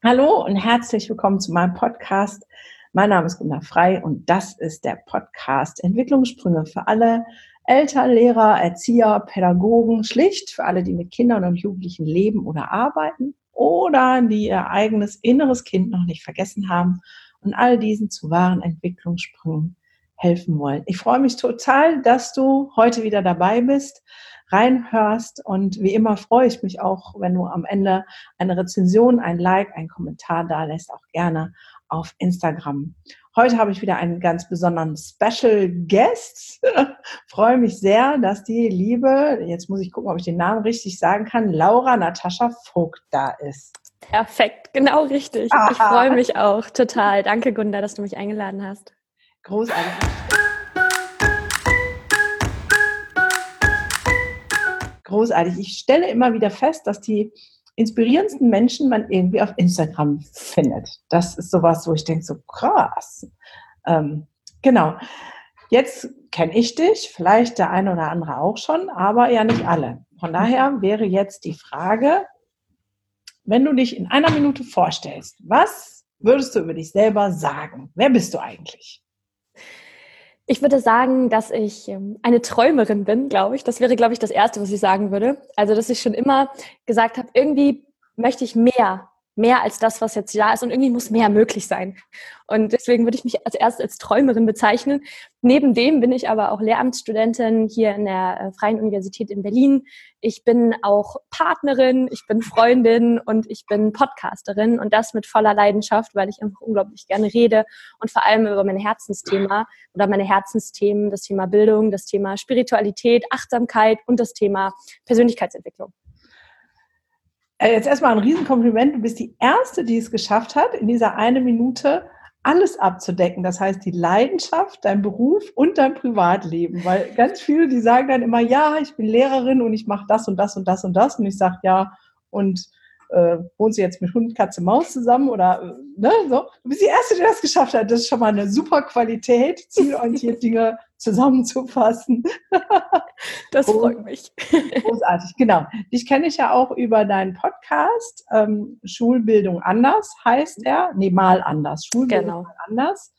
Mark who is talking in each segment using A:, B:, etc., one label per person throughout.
A: Hallo und herzlich willkommen zu meinem Podcast. Mein Name ist Gunda Frei und das ist der Podcast Entwicklungssprünge für alle Eltern, Lehrer, Erzieher, Pädagogen, schlicht für alle, die mit Kindern und Jugendlichen leben oder arbeiten oder die ihr eigenes inneres Kind noch nicht vergessen haben und all diesen zu wahren Entwicklungssprüngen helfen wollen. Ich freue mich total, dass du heute wieder dabei bist, reinhörst und wie immer freue ich mich auch, wenn du am Ende eine Rezension, ein Like, einen Kommentar da lässt, auch gerne auf Instagram. Heute habe ich wieder einen ganz besonderen Special Guest. Freue mich sehr, dass die liebe, jetzt muss ich gucken, ob ich den Namen richtig sagen kann, Laura Natascha Vogt da ist.
B: Perfekt, genau richtig.
A: Aha.
B: Ich freue mich auch total. Danke, Gunda, dass du mich eingeladen hast.
A: Großartig. Großartig. Ich stelle immer wieder fest, dass die inspirierendsten Menschen man irgendwie auf Instagram findet. Das ist sowas, wo ich denke, so krass. Genau. Jetzt kenne ich dich, vielleicht der eine oder andere auch schon, aber ja nicht alle. Von daher wäre jetzt die Frage, wenn du dich in einer Minute vorstellst, was würdest du über dich selber sagen? Wer bist du eigentlich?
B: Ich würde sagen, dass ich eine Träumerin bin, glaube ich. Das wäre, glaube ich, das Erste, was ich sagen würde. Also, dass ich schon immer gesagt habe, irgendwie möchte ich mehr als das, was jetzt da ist und irgendwie muss mehr möglich sein. Und deswegen würde ich mich als erstes als Träumerin bezeichnen. Neben dem bin ich aber auch Lehramtsstudentin hier in der Freien Universität in Berlin. Ich bin auch Partnerin, ich bin Freundin und ich bin Podcasterin und das mit voller Leidenschaft, weil ich einfach unglaublich gerne rede und vor allem über mein Herzensthema oder meine Herzensthemen, das Thema Bildung, das Thema Spiritualität, Achtsamkeit und das Thema Persönlichkeitsentwicklung.
A: Jetzt erstmal ein Riesenkompliment. Du bist die Erste, die es geschafft hat, in dieser eine Minute alles abzudecken. Das heißt, die Leidenschaft, dein Beruf und dein Privatleben. Weil ganz viele, die sagen dann immer, ja, ich bin Lehrerin und ich mache das und das und das und das. Und ich sage, ja, und wohnst du jetzt mit Hund, Katze, Maus zusammen oder ne, so. Du bist die Erste, die das geschafft hat. Das ist schon mal eine super Qualität, zielorientiert Dinge zusammenzufassen.
B: Das freut mich.
A: Großartig, genau. Dich kenne ich ja auch über deinen Podcast. Schulbildung anders heißt er. Nee, mal anders. Schulbildung
B: Genau.
A: mal anders.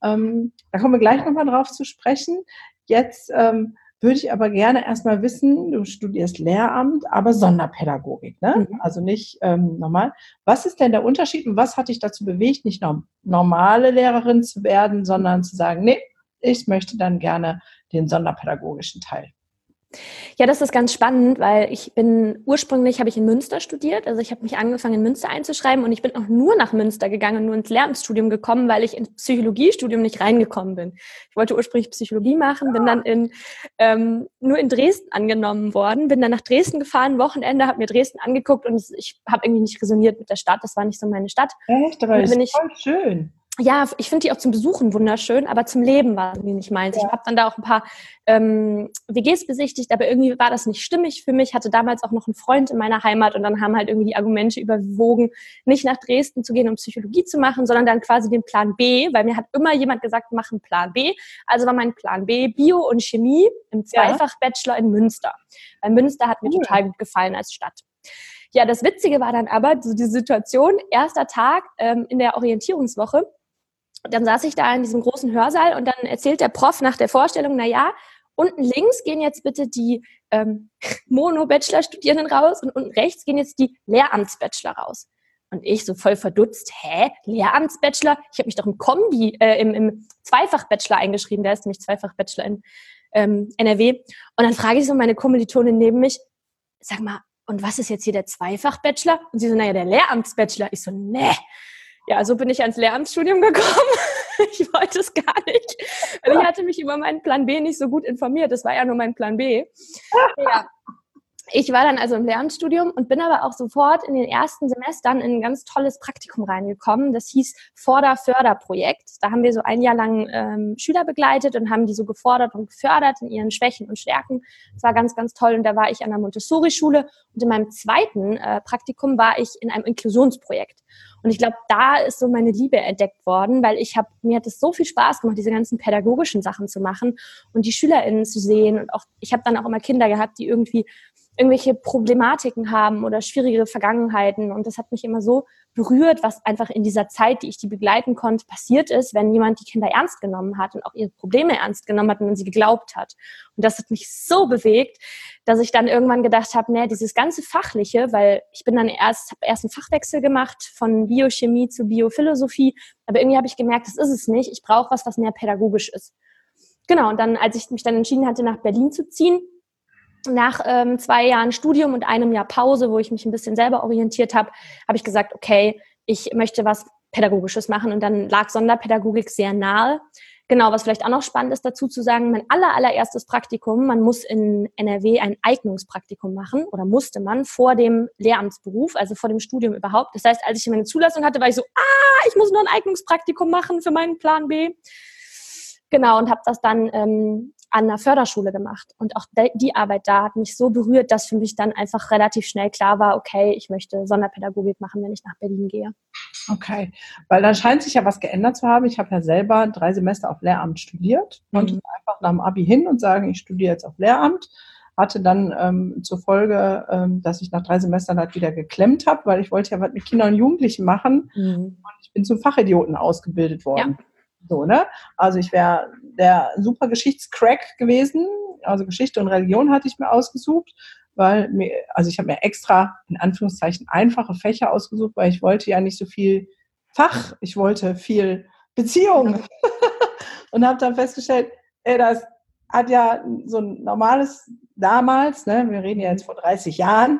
A: Da kommen wir gleich nochmal drauf zu sprechen. Jetzt würde ich aber gerne erstmal wissen, du studierst Lehramt, aber Sonderpädagogik, ne?
B: Mhm.
A: Also nicht normal. Was ist denn der Unterschied und was hat dich dazu bewegt, nicht normale Lehrerin zu werden, sondern zu sagen, nee, ich möchte dann gerne den sonderpädagogischen Teil?
B: Ja, das ist ganz spannend, weil ursprünglich habe ich in Münster studiert, also ich habe mich angefangen in Münster einzuschreiben und ich bin auch nur nach Münster gegangen, nur ins Lehramtsstudium gekommen, weil ich ins Psychologiestudium nicht reingekommen bin. Ich wollte ursprünglich Psychologie machen, bin dann nur in Dresden angenommen worden, bin dann nach Dresden gefahren, Wochenende, habe mir Dresden angeguckt und ich habe irgendwie nicht resoniert mit der Stadt, das war nicht so meine Stadt.
A: Echt? Aber das ist voll schön.
B: Ja, ich finde die auch zum Besuchen wunderschön, aber zum Leben war irgendwie nicht meins. Ja. Ich habe dann da auch ein paar WGs besichtigt, aber irgendwie war das nicht stimmig für mich. Hatte damals auch noch einen Freund in meiner Heimat und dann haben halt irgendwie die Argumente überwogen, nicht nach Dresden zu gehen, um Psychologie zu machen, sondern dann quasi den Plan B, weil mir hat immer jemand gesagt, mach einen Plan B. Also war mein Plan B Bio und Chemie im Zweifach-Bachelor in Münster. Weil Münster hat mir total gut gefallen als Stadt. Ja, das Witzige war dann aber, so die Situation, erster Tag in der Orientierungswoche, dann saß ich da in diesem großen Hörsaal und dann erzählt der Prof nach der Vorstellung, na unten links gehen jetzt bitte die Mono-Bachelor-Studierenden raus und unten rechts gehen jetzt die Lehramts-Bachelor raus. Und ich so voll verdutzt, Lehramts-Bachelor? Ich habe mich doch im Zweifach-Bachelor eingeschrieben, der ist nämlich Zweifach-Bachelor in NRW. Und dann frage ich so meine Kommilitonin neben mich, sag mal, und was ist jetzt hier der Zweifach-Bachelor? Und sie so, der Lehramts-Bachelor. Ich so, nee. Ja, so bin ich ans Lehramtsstudium gekommen. Ich wollte es gar nicht. Weil ich hatte mich über meinen Plan B nicht so gut informiert. Das war ja nur mein Plan B. Ja. Ich war dann also im Lehramtsstudium und bin aber auch sofort in den ersten Semestern in ein ganz tolles Praktikum reingekommen. Das hieß Förderprojekt. Da haben wir so ein Jahr lang Schüler begleitet und haben die so gefordert und gefördert in ihren Schwächen und Stärken. Das war ganz, ganz toll. Und da war ich an der Montessori-Schule. Und in meinem zweiten Praktikum war ich in einem Inklusionsprojekt. Und ich glaube, da ist so meine Liebe entdeckt worden, weil mir hat es so viel Spaß gemacht, diese ganzen pädagogischen Sachen zu machen und die SchülerInnen zu sehen. Und auch, ich habe dann auch immer Kinder gehabt, die irgendwie irgendwelche Problematiken haben oder schwierige Vergangenheiten. Und das hat mich immer so berührt, was einfach in dieser Zeit, die ich die begleiten konnte, passiert ist, wenn jemand die Kinder ernst genommen hat und auch ihre Probleme ernst genommen hat und an sie geglaubt hat. Und das hat mich so bewegt, dass ich dann irgendwann gedacht habe, nee, dieses ganze Fachliche, weil ich bin dann habe erst einen Fachwechsel gemacht von Biochemie zu Biophilosophie, aber irgendwie habe ich gemerkt, das ist es nicht. Ich brauche was mehr pädagogisch ist. Genau, und dann, als ich mich dann entschieden hatte, nach Berlin zu ziehen, nach 2 Jahren Studium und einem Jahr Pause, wo ich mich ein bisschen selber orientiert habe, habe ich gesagt, okay, ich möchte was Pädagogisches machen. Und dann lag Sonderpädagogik sehr nahe. Genau, was vielleicht auch noch spannend ist dazu zu sagen, mein allererstes Praktikum, man muss in NRW ein Eignungspraktikum machen oder musste man vor dem Lehramtsberuf, also vor dem Studium überhaupt. Das heißt, als ich meine Zulassung hatte, war ich so, ich muss nur ein Eignungspraktikum machen für meinen Plan B. Genau, und habe das dann an einer Förderschule gemacht. Und auch die Arbeit da hat mich so berührt, dass für mich dann einfach relativ schnell klar war, okay, ich möchte Sonderpädagogik machen, wenn ich nach Berlin gehe.
A: Okay, weil dann scheint sich ja was geändert zu haben. Ich habe ja selber 3 Semester auf Lehramt studiert, konnte einfach nach dem Abi hin und sagen, ich studiere jetzt auf Lehramt. Hatte dann zur Folge, dass ich nach 3 Semestern halt wieder geklemmt habe, weil ich wollte ja was mit Kindern und Jugendlichen machen. Und ich bin zum Fachidioten ausgebildet worden. Ja. So, ne? Also ich wäre der super Geschichtscrack gewesen. Also Geschichte und Religion hatte ich mir ausgesucht, also ich habe mir extra in Anführungszeichen einfache Fächer ausgesucht, weil ich wollte ja nicht so viel Fach, ich wollte viel Beziehung. Und habe dann festgestellt, das hat ja so ein normales damals, ne, wir reden ja jetzt vor 30 Jahren,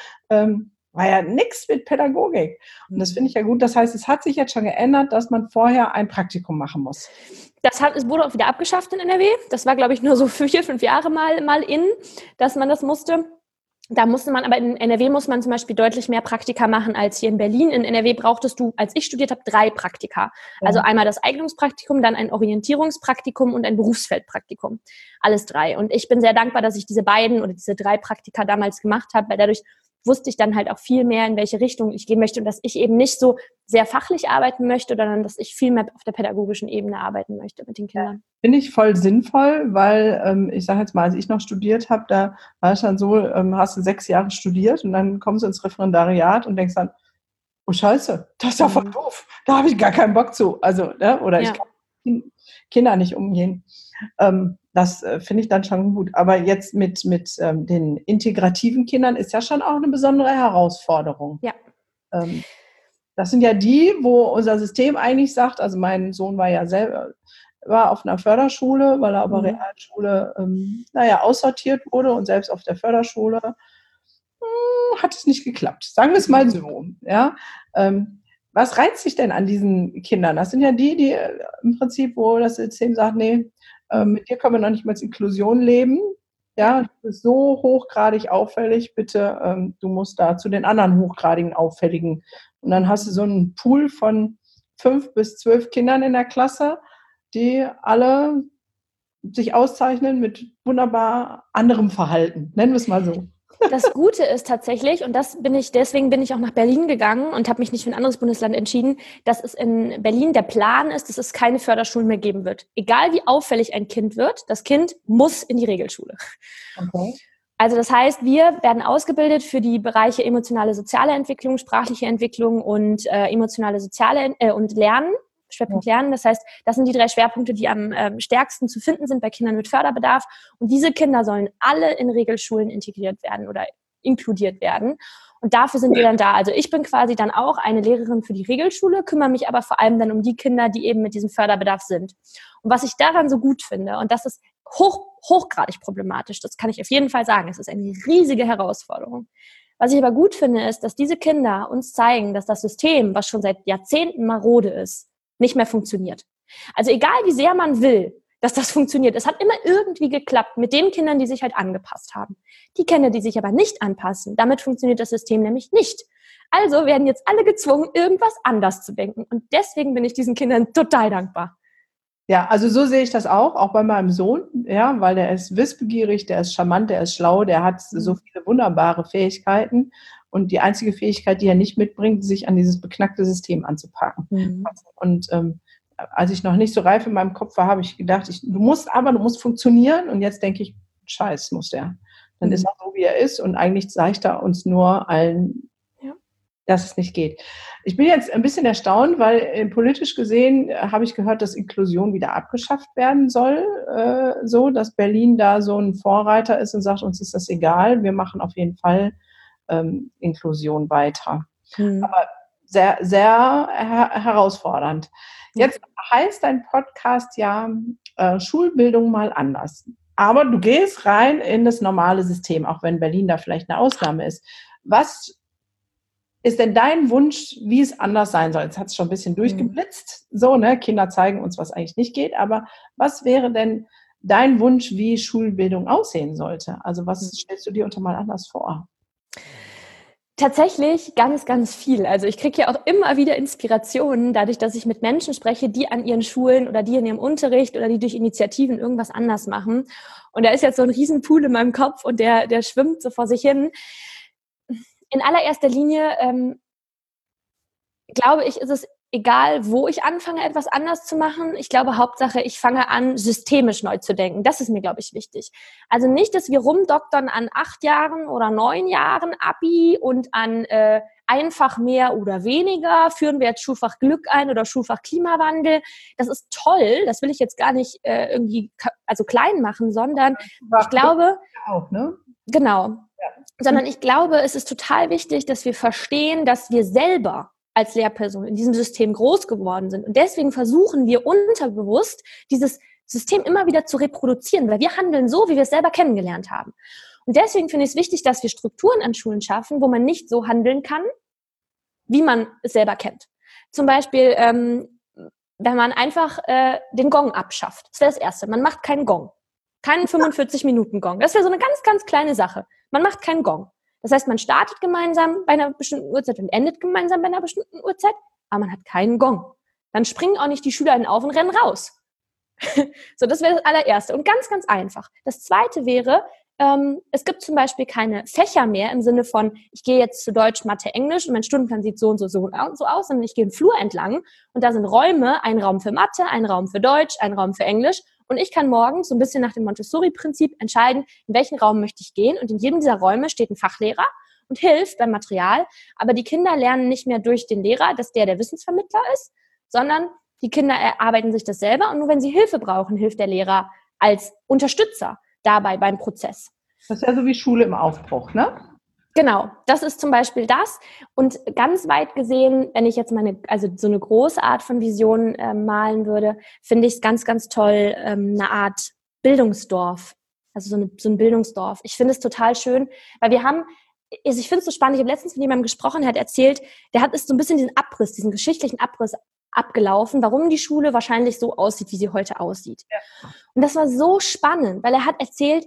A: war ja nichts mit Pädagogik. Und das finde ich ja gut. Das heißt, es hat sich jetzt schon geändert, dass man vorher ein Praktikum machen muss.
B: Es wurde auch wieder abgeschafft in NRW. Das war, glaube ich, nur so für 4, 5 Jahre mal dass man das musste. Da musste man, aber in NRW muss man zum Beispiel deutlich mehr Praktika machen als hier in Berlin. In NRW brauchtest du, als ich studiert habe, 3 Praktika. Ja. Also einmal das Eignungspraktikum, dann ein Orientierungspraktikum und ein Berufsfeldpraktikum. Alles 3. Und ich bin sehr dankbar, dass ich diese 3 Praktika damals gemacht habe, weil dadurch wusste ich dann halt auch viel mehr, in welche Richtung ich gehen möchte und dass ich eben nicht so sehr fachlich arbeiten möchte, sondern dass ich viel mehr auf der pädagogischen Ebene arbeiten möchte mit den Kindern.
A: Finde ich voll sinnvoll, weil ich sage jetzt mal, als ich noch studiert habe, da war es dann so, hast du 6 Jahre studiert und dann kommst du ins Referendariat und denkst dann, oh Scheiße, das ist ja voll doof, da habe ich gar keinen Bock zu. Also, ne? Oder ich kann mit Kindern nicht umgehen. Das finde ich dann schon gut. Aber jetzt mit den integrativen Kindern ist ja schon auch eine besondere Herausforderung.
B: Ja.
A: Das sind ja die, wo unser System eigentlich sagt, also mein Sohn war auf einer Förderschule, weil er aber Realschule, aussortiert wurde und selbst auf der Förderschule hat es nicht geklappt. Sagen wir es mal so. Ja. Was reizt sich denn an diesen Kindern? Das sind ja die im Prinzip, wo das System sagt, nee, mit dir können wir noch nicht mal als Inklusion leben. Ja, du bist so hochgradig auffällig, bitte, du musst da zu den anderen hochgradigen Auffälligen. Und dann hast du so einen Pool von 5 bis 12 Kindern in der Klasse, die alle sich auszeichnen mit wunderbar anderem Verhalten. Nennen wir es mal so.
B: Das Gute ist tatsächlich, und deswegen bin ich auch nach Berlin gegangen und habe mich nicht für ein anderes Bundesland entschieden, dass es in Berlin der Plan ist, dass es keine Förderschulen mehr geben wird. Egal wie auffällig ein Kind wird, das Kind muss in die Regelschule. Okay. Also das heißt, wir werden ausgebildet für die Bereiche emotionale soziale Entwicklung, sprachliche Entwicklung und emotionale soziale und Lernen. Schwerpunkt Lernen. Das heißt, das sind die 3 Schwerpunkte, die am stärksten zu finden sind bei Kindern mit Förderbedarf. Und diese Kinder sollen alle in Regelschulen integriert werden oder inkludiert werden. Und dafür sind wir dann da. Also ich bin quasi dann auch eine Lehrerin für die Regelschule, kümmere mich aber vor allem dann um die Kinder, die eben mit diesem Förderbedarf sind. Und was ich daran so gut finde, und das ist hochgradig problematisch, das kann ich auf jeden Fall sagen, es ist eine riesige Herausforderung. Was ich aber gut finde, ist, dass diese Kinder uns zeigen, dass das System, was schon seit Jahrzehnten marode ist, nicht mehr funktioniert. Also egal, wie sehr man will, dass das funktioniert, es hat immer irgendwie geklappt mit den Kindern, die sich halt angepasst haben. Die Kinder, die sich aber nicht anpassen, damit funktioniert das System nämlich nicht. Also werden jetzt alle gezwungen, irgendwas anders zu denken. Und deswegen bin ich diesen Kindern total dankbar.
A: Ja, also so sehe ich das auch bei meinem Sohn, ja, weil der ist wissbegierig, der ist charmant, der ist schlau, der hat so viele wunderbare Fähigkeiten und die einzige Fähigkeit, die er nicht mitbringt, sich an dieses beknackte System anzupacken.
B: Mhm.
A: Und als ich noch nicht so reif in meinem Kopf war, habe ich gedacht, du musst funktionieren. Und jetzt denke ich, Scheiß muss der. Dann ist er so, wie er ist. Und eigentlich zeigt er uns nur allen, dass es nicht geht. Ich bin jetzt ein bisschen erstaunt, weil politisch gesehen habe ich gehört, dass Inklusion wieder abgeschafft werden soll. So, dass Berlin da so ein Vorreiter ist und sagt, uns ist das egal. Wir machen auf jeden Fall Inklusion weiter. Aber sehr, sehr herausfordernd. Jetzt heißt dein Podcast ja Schulbildung mal anders. Aber du gehst rein in das normale System, auch wenn Berlin da vielleicht eine Ausnahme ist. Was ist denn dein Wunsch, wie es anders sein soll? Jetzt hat es schon ein bisschen durchgeblitzt. So, ne? Kinder zeigen uns, was eigentlich nicht geht. Aber was wäre denn dein Wunsch, wie Schulbildung aussehen sollte? Also was stellst du dir unter mal anders vor?
B: Tatsächlich ganz, ganz viel. Also ich kriege ja auch immer wieder Inspirationen, dadurch, dass ich mit Menschen spreche, die an ihren Schulen oder die in ihrem Unterricht oder die durch Initiativen irgendwas anders machen. Und da ist jetzt so ein Riesenpool in meinem Kopf und der schwimmt so vor sich hin. In allererster Linie, glaube ich, ist es egal, wo ich anfange, etwas anders zu machen. Ich glaube, Hauptsache, ich fange an, systemisch neu zu denken. Das ist mir, glaube ich, wichtig. Also nicht, dass wir rumdoktern an 8 Jahren oder 9 Jahren Abi und an einfach mehr oder weniger. Führen wir jetzt Schulfach Glück ein oder Schulfach Klimawandel? Das ist toll. Das will ich jetzt gar nicht irgendwie klein machen, sondern ich glaube...
A: Auch, ne?
B: Genau. Ja. Sondern ich glaube, es ist total wichtig, dass wir verstehen, dass wir selber als Lehrperson in diesem System groß geworden sind. Und deswegen versuchen wir unterbewusst, dieses System immer wieder zu reproduzieren, weil wir handeln so, wie wir es selber kennengelernt haben. Und deswegen finde ich es wichtig, dass wir Strukturen an Schulen schaffen, wo man nicht so handeln kann, wie man es selber kennt. Zum Beispiel, wenn man einfach den Gong abschafft. Das wäre das Erste. Man macht keinen Gong. Keinen 45-Minuten-Gong. Das wäre so eine ganz, ganz kleine Sache. Man macht keinen Gong. Das heißt, man startet gemeinsam bei einer bestimmten Uhrzeit und endet gemeinsam bei einer bestimmten Uhrzeit, aber man hat keinen Gong. Dann springen auch nicht die SchülerInnen auf und rennen raus. So, das wäre das allererste. Und ganz, ganz einfach. Das zweite wäre, es gibt zum Beispiel keine Fächer mehr im Sinne von, ich gehe jetzt zu Deutsch, Mathe, Englisch und mein Stundenplan sieht so und so aus, sondern ich gehe den Flur entlang und da sind Räume, ein Raum für Mathe, ein Raum für Deutsch, ein Raum für Englisch. Und ich kann morgens so ein bisschen nach dem Montessori-Prinzip entscheiden, in welchen Raum möchte ich gehen. Und in jedem dieser Räume steht ein Fachlehrer und hilft beim Material. Aber die Kinder lernen nicht mehr durch den Lehrer, dass der Wissensvermittler ist, sondern die Kinder erarbeiten sich das selber. Und nur wenn sie Hilfe brauchen, hilft der Lehrer als Unterstützer dabei beim Prozess.
A: Das ist ja so wie Schule im Aufbruch, ne?
B: Genau, das ist zum Beispiel das. Und ganz weit gesehen, wenn ich jetzt so eine große Art von Vision malen würde, finde ich es ganz, ganz toll, eine Art Bildungsdorf. Also so ein Bildungsdorf. Ich finde es total schön, weil ich finde es so spannend, ich habe letztens mit jemandem gesprochen, der hat erzählt, ist so ein bisschen diesen geschichtlichen Abriss abgelaufen, warum die Schule wahrscheinlich so aussieht, wie sie heute aussieht. Ja. Und das war so spannend, weil er hat erzählt,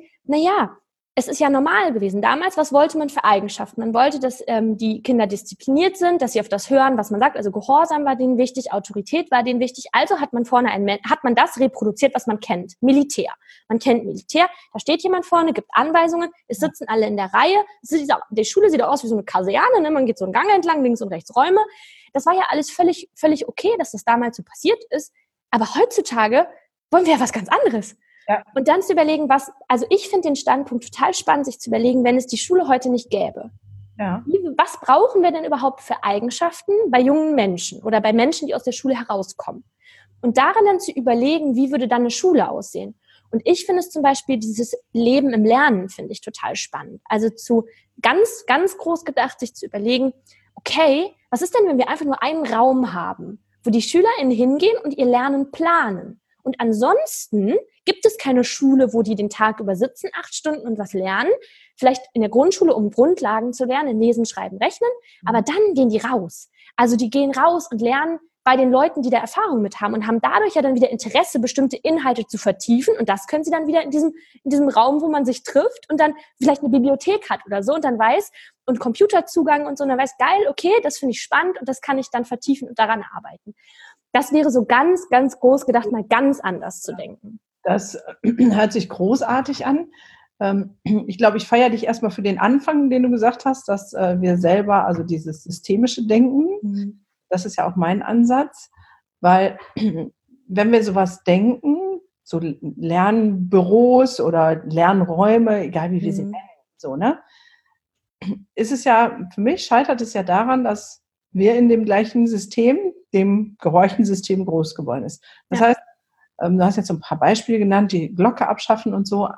B: es ist ja normal gewesen. Damals, was wollte man für Eigenschaften? Man wollte, dass die Kinder diszipliniert sind, dass sie auf das hören, was man sagt. Also Gehorsam war denen wichtig, Autorität war denen wichtig. Also hat man das reproduziert, was man kennt. Militär. Man kennt Militär. Da steht jemand vorne, gibt Anweisungen. Es sitzen alle in der Reihe. Die Schule sieht auch aus wie so eine Kaserne. Ne? Man geht so einen Gang entlang, links und rechts Räume. Das war ja alles völlig, völlig okay, dass das damals so passiert ist. Aber heutzutage wollen wir ja was ganz anderes. Ja. Und dann zu überlegen, ich finde den Standpunkt total spannend, sich zu überlegen, wenn es die Schule heute nicht gäbe. Ja. Was brauchen wir denn überhaupt für Eigenschaften bei jungen Menschen oder bei Menschen, die aus der Schule herauskommen? Und darin dann zu überlegen, wie würde dann eine Schule aussehen? Und ich finde es zum Beispiel, dieses Leben im Lernen finde ich total spannend. Also zu ganz, ganz groß gedacht, sich zu überlegen, okay, was ist denn, wenn wir einfach nur einen Raum haben, wo die SchülerInnen hingehen und ihr Lernen planen? Und ansonsten gibt es keine Schule, wo die den Tag über sitzen, 8 Stunden und was lernen. Vielleicht in der Grundschule, um Grundlagen zu lernen, lesen, schreiben, rechnen. Aber dann gehen die raus. Also die gehen raus und lernen bei den Leuten, die da Erfahrung mit haben und haben dadurch ja dann wieder Interesse, bestimmte Inhalte zu vertiefen. Und das können sie dann wieder in diesem Raum, wo man sich trifft und dann vielleicht eine Bibliothek hat oder so und dann weiß und Computerzugang und so und dann weiß, geil, okay, das finde ich spannend und das kann ich dann vertiefen und daran arbeiten. Das wäre so ganz, ganz groß gedacht, mal ganz anders zu denken.
A: Das hört sich großartig an. Ich glaube, ich feiere dich erstmal für den Anfang, den du gesagt hast, dass wir selber, also dieses systemische Denken, das ist ja auch mein Ansatz, weil wenn wir sowas denken, so Lernbüros oder Lernräume, egal wie wir sie nennen, so, ne, ist es ja, für mich scheitert es ja daran, dass wir in dem gleichen System, dem Gehorchensystem groß geworden ist. Das heißt, du hast jetzt so ein paar Beispiele genannt, die Glocke abschaffen und so.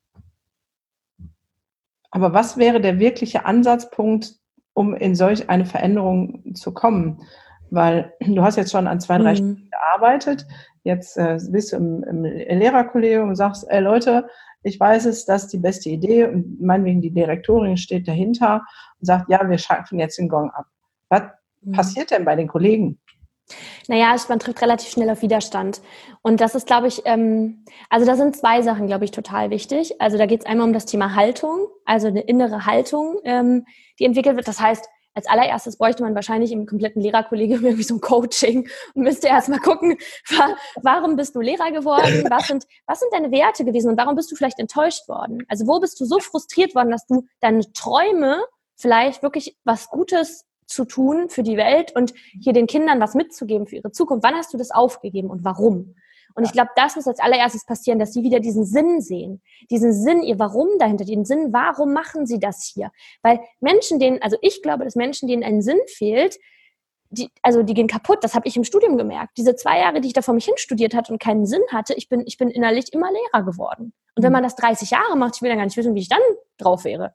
A: Aber was wäre der wirkliche Ansatzpunkt, um in solch eine Veränderung zu kommen? Weil du hast jetzt schon an 2, 3 Stunden gearbeitet. Jetzt bist du im Lehrerkollegium und sagst, ey Leute, ich weiß es, das ist die beste Idee. Und meinetwegen die Direktorin steht dahinter und sagt, ja, wir schaffen jetzt den Gong ab. Was passiert denn bei den Kollegen?
B: Naja, man trifft relativ schnell auf Widerstand. Und das ist, glaube ich, also da sind 2 Sachen, glaube ich, total wichtig. Also da geht es einmal um das Thema Haltung, also eine innere Haltung, die entwickelt wird. Das heißt, als allererstes bräuchte man wahrscheinlich im kompletten Lehrerkollegium irgendwie so ein Coaching und müsste erstmal gucken, warum bist du Lehrer geworden? Was sind deine Werte gewesen und warum bist du vielleicht enttäuscht worden? Also wo bist du so frustriert worden, dass du deine Träume vielleicht wirklich was Gutes zu tun für die Welt und hier den Kindern was mitzugeben für ihre Zukunft. Wann hast du das aufgegeben und warum? Und ich glaube, das muss als allererstes passieren, dass sie wieder diesen Sinn sehen. Diesen Sinn, ihr Warum dahinter, den Sinn, warum machen sie das hier? Weil Menschen, ich glaube, dass Menschen, denen ein Sinn fehlt, die gehen kaputt. Das habe ich im Studium gemerkt. Diese 2 Jahre, die ich da vor mich hin studiert hatte und keinen Sinn hatte, ich bin innerlich immer Lehrer geworden. Und wenn man das 30 Jahre macht, ich will dann gar nicht wissen, wie ich dann drauf wäre.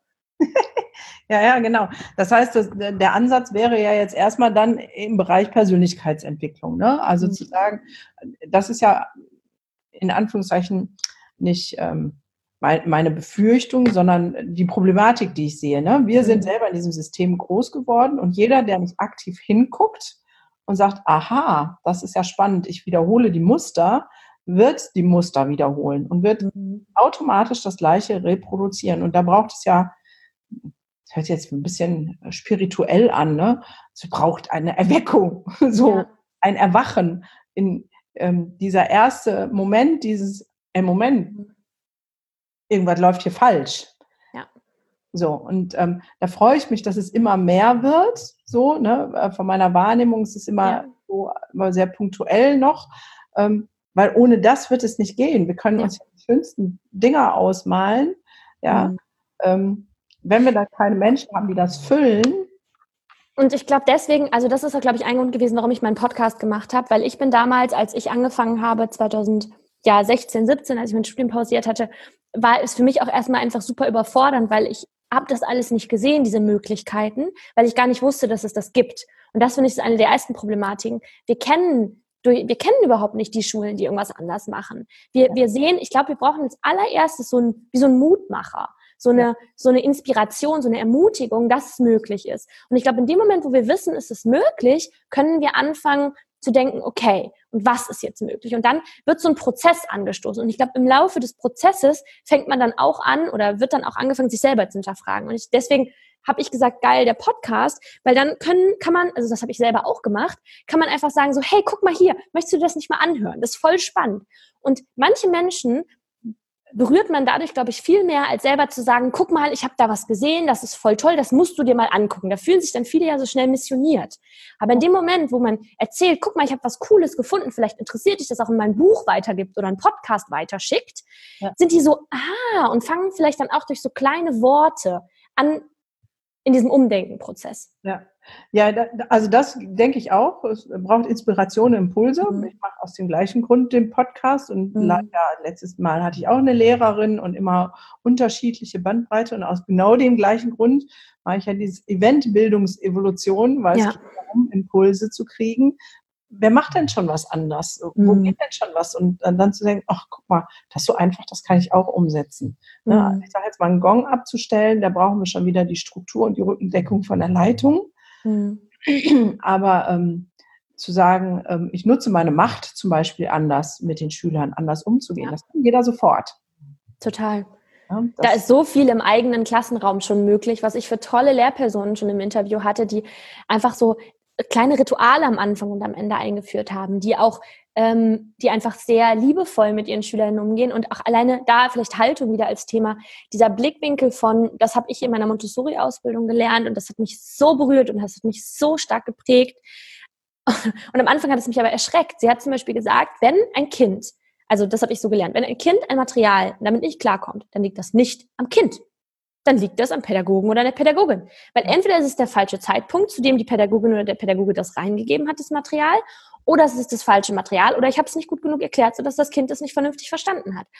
A: Ja, genau. Das heißt, der Ansatz wäre ja jetzt erstmal dann im Bereich Persönlichkeitsentwicklung, ne? Also zu sagen, das ist ja in Anführungszeichen nicht meine Befürchtung, sondern die Problematik, die ich sehe, ne? Wir sind selber in diesem System groß geworden und jeder, der nicht aktiv hinguckt und sagt, aha, das ist ja spannend, ich wiederhole die Muster, wird die Muster wiederholen und wird automatisch das Gleiche reproduzieren. Und da braucht es ja, das hört sich jetzt ein bisschen spirituell an, ne? Es braucht eine Erweckung, ein Erwachen in dieser erste Moment, Moment, irgendwas läuft hier falsch.
B: Ja.
A: So, und da freue ich mich, dass es immer mehr wird, so, ne? Von meiner Wahrnehmung ist es immer sehr punktuell noch, weil ohne das wird es nicht gehen. Wir können uns die schönsten Dinger ausmalen, ja. Wenn wir da keine Menschen haben, die das füllen.
B: Und ich glaube deswegen, also das ist, glaube ich, ein Grund gewesen, warum ich meinen Podcast gemacht habe, weil ich bin damals, als ich angefangen habe, 2016, 17, als ich mein Studium pausiert hatte, war es für mich auch erstmal einfach super überfordernd, weil ich habe das alles nicht gesehen, diese Möglichkeiten, weil ich gar nicht wusste, dass es das gibt. Und das finde ich ist eine der ersten Problematiken. Wir kennen überhaupt nicht die Schulen, die irgendwas anders machen. Wir sehen, ich glaube, wir brauchen als allererstes wie so ein Mutmacher. So eine Inspiration, so eine Ermutigung, dass es möglich ist. Und ich glaube, in dem Moment, wo wir wissen, ist es möglich, können wir anfangen zu denken, okay, und was ist jetzt möglich? Und dann wird so ein Prozess angestoßen. Und ich glaube, im Laufe des Prozesses fängt man dann auch an oder wird dann auch angefangen, sich selber zu hinterfragen. Und deswegen habe ich gesagt, geil, der Podcast, weil dann kann man, also das habe ich selber auch gemacht, kann man einfach sagen so, hey, guck mal hier, möchtest du das nicht mal anhören? Das ist voll spannend. Und manche Menschen berührt man dadurch, glaube ich, viel mehr, als selber zu sagen, guck mal, ich habe da was gesehen, das ist voll toll, das musst du dir mal angucken. Da fühlen sich dann viele ja so schnell missioniert. Aber in dem Moment, wo man erzählt, guck mal, ich habe was Cooles gefunden, vielleicht interessiert dich das auch in mein Buch weitergibt oder einen Podcast weiterschickt, sind die so, und fangen vielleicht dann auch durch so kleine Worte an in diesem Umdenkenprozes.
A: Ja, also das denke ich auch. Es braucht Inspiration, Impulse. Ich mache aus dem gleichen Grund den Podcast und letztes Mal hatte ich auch eine Lehrerin und immer unterschiedliche Bandbreite und aus genau dem gleichen Grund mache ich ja dieses Eventbildungsevolution, weil es geht darum, Impulse zu kriegen. Wer macht denn schon was anders? Wo geht denn schon was? Und dann zu denken, ach, guck mal, das ist so einfach, das kann ich auch umsetzen. Also ich sage jetzt mal, einen Gong abzustellen, da brauchen wir schon wieder die Struktur und die Rückendeckung von der Leitung. Aber zu sagen, ich nutze meine Macht zum Beispiel anders mit den Schülern, anders umzugehen, das kann jeder sofort.
B: Total. Ja, da ist so viel im eigenen Klassenraum schon möglich, was ich für tolle Lehrpersonen schon im Interview hatte, die einfach so kleine Rituale am Anfang und am Ende eingeführt haben, die auch die einfach sehr liebevoll mit ihren Schülerinnen umgehen und auch alleine da vielleicht Haltung wieder als Thema, dieser Blickwinkel von, das habe ich in meiner Montessori-Ausbildung gelernt und das hat mich so berührt und das hat mich so stark geprägt. Und am Anfang hat es mich aber erschreckt. Sie hat zum Beispiel gesagt, wenn ein Kind, also das habe ich so gelernt, wenn ein Kind ein Material damit nicht klarkommt, dann liegt das nicht am Kind. Dann liegt das am Pädagogen oder der Pädagogin. Weil entweder ist es der falsche Zeitpunkt, zu dem die Pädagogin oder der Pädagoge das reingegeben hat, das Material, oder es ist das falsche Material, oder ich habe es nicht gut genug erklärt, sodass das Kind es nicht vernünftig verstanden hat.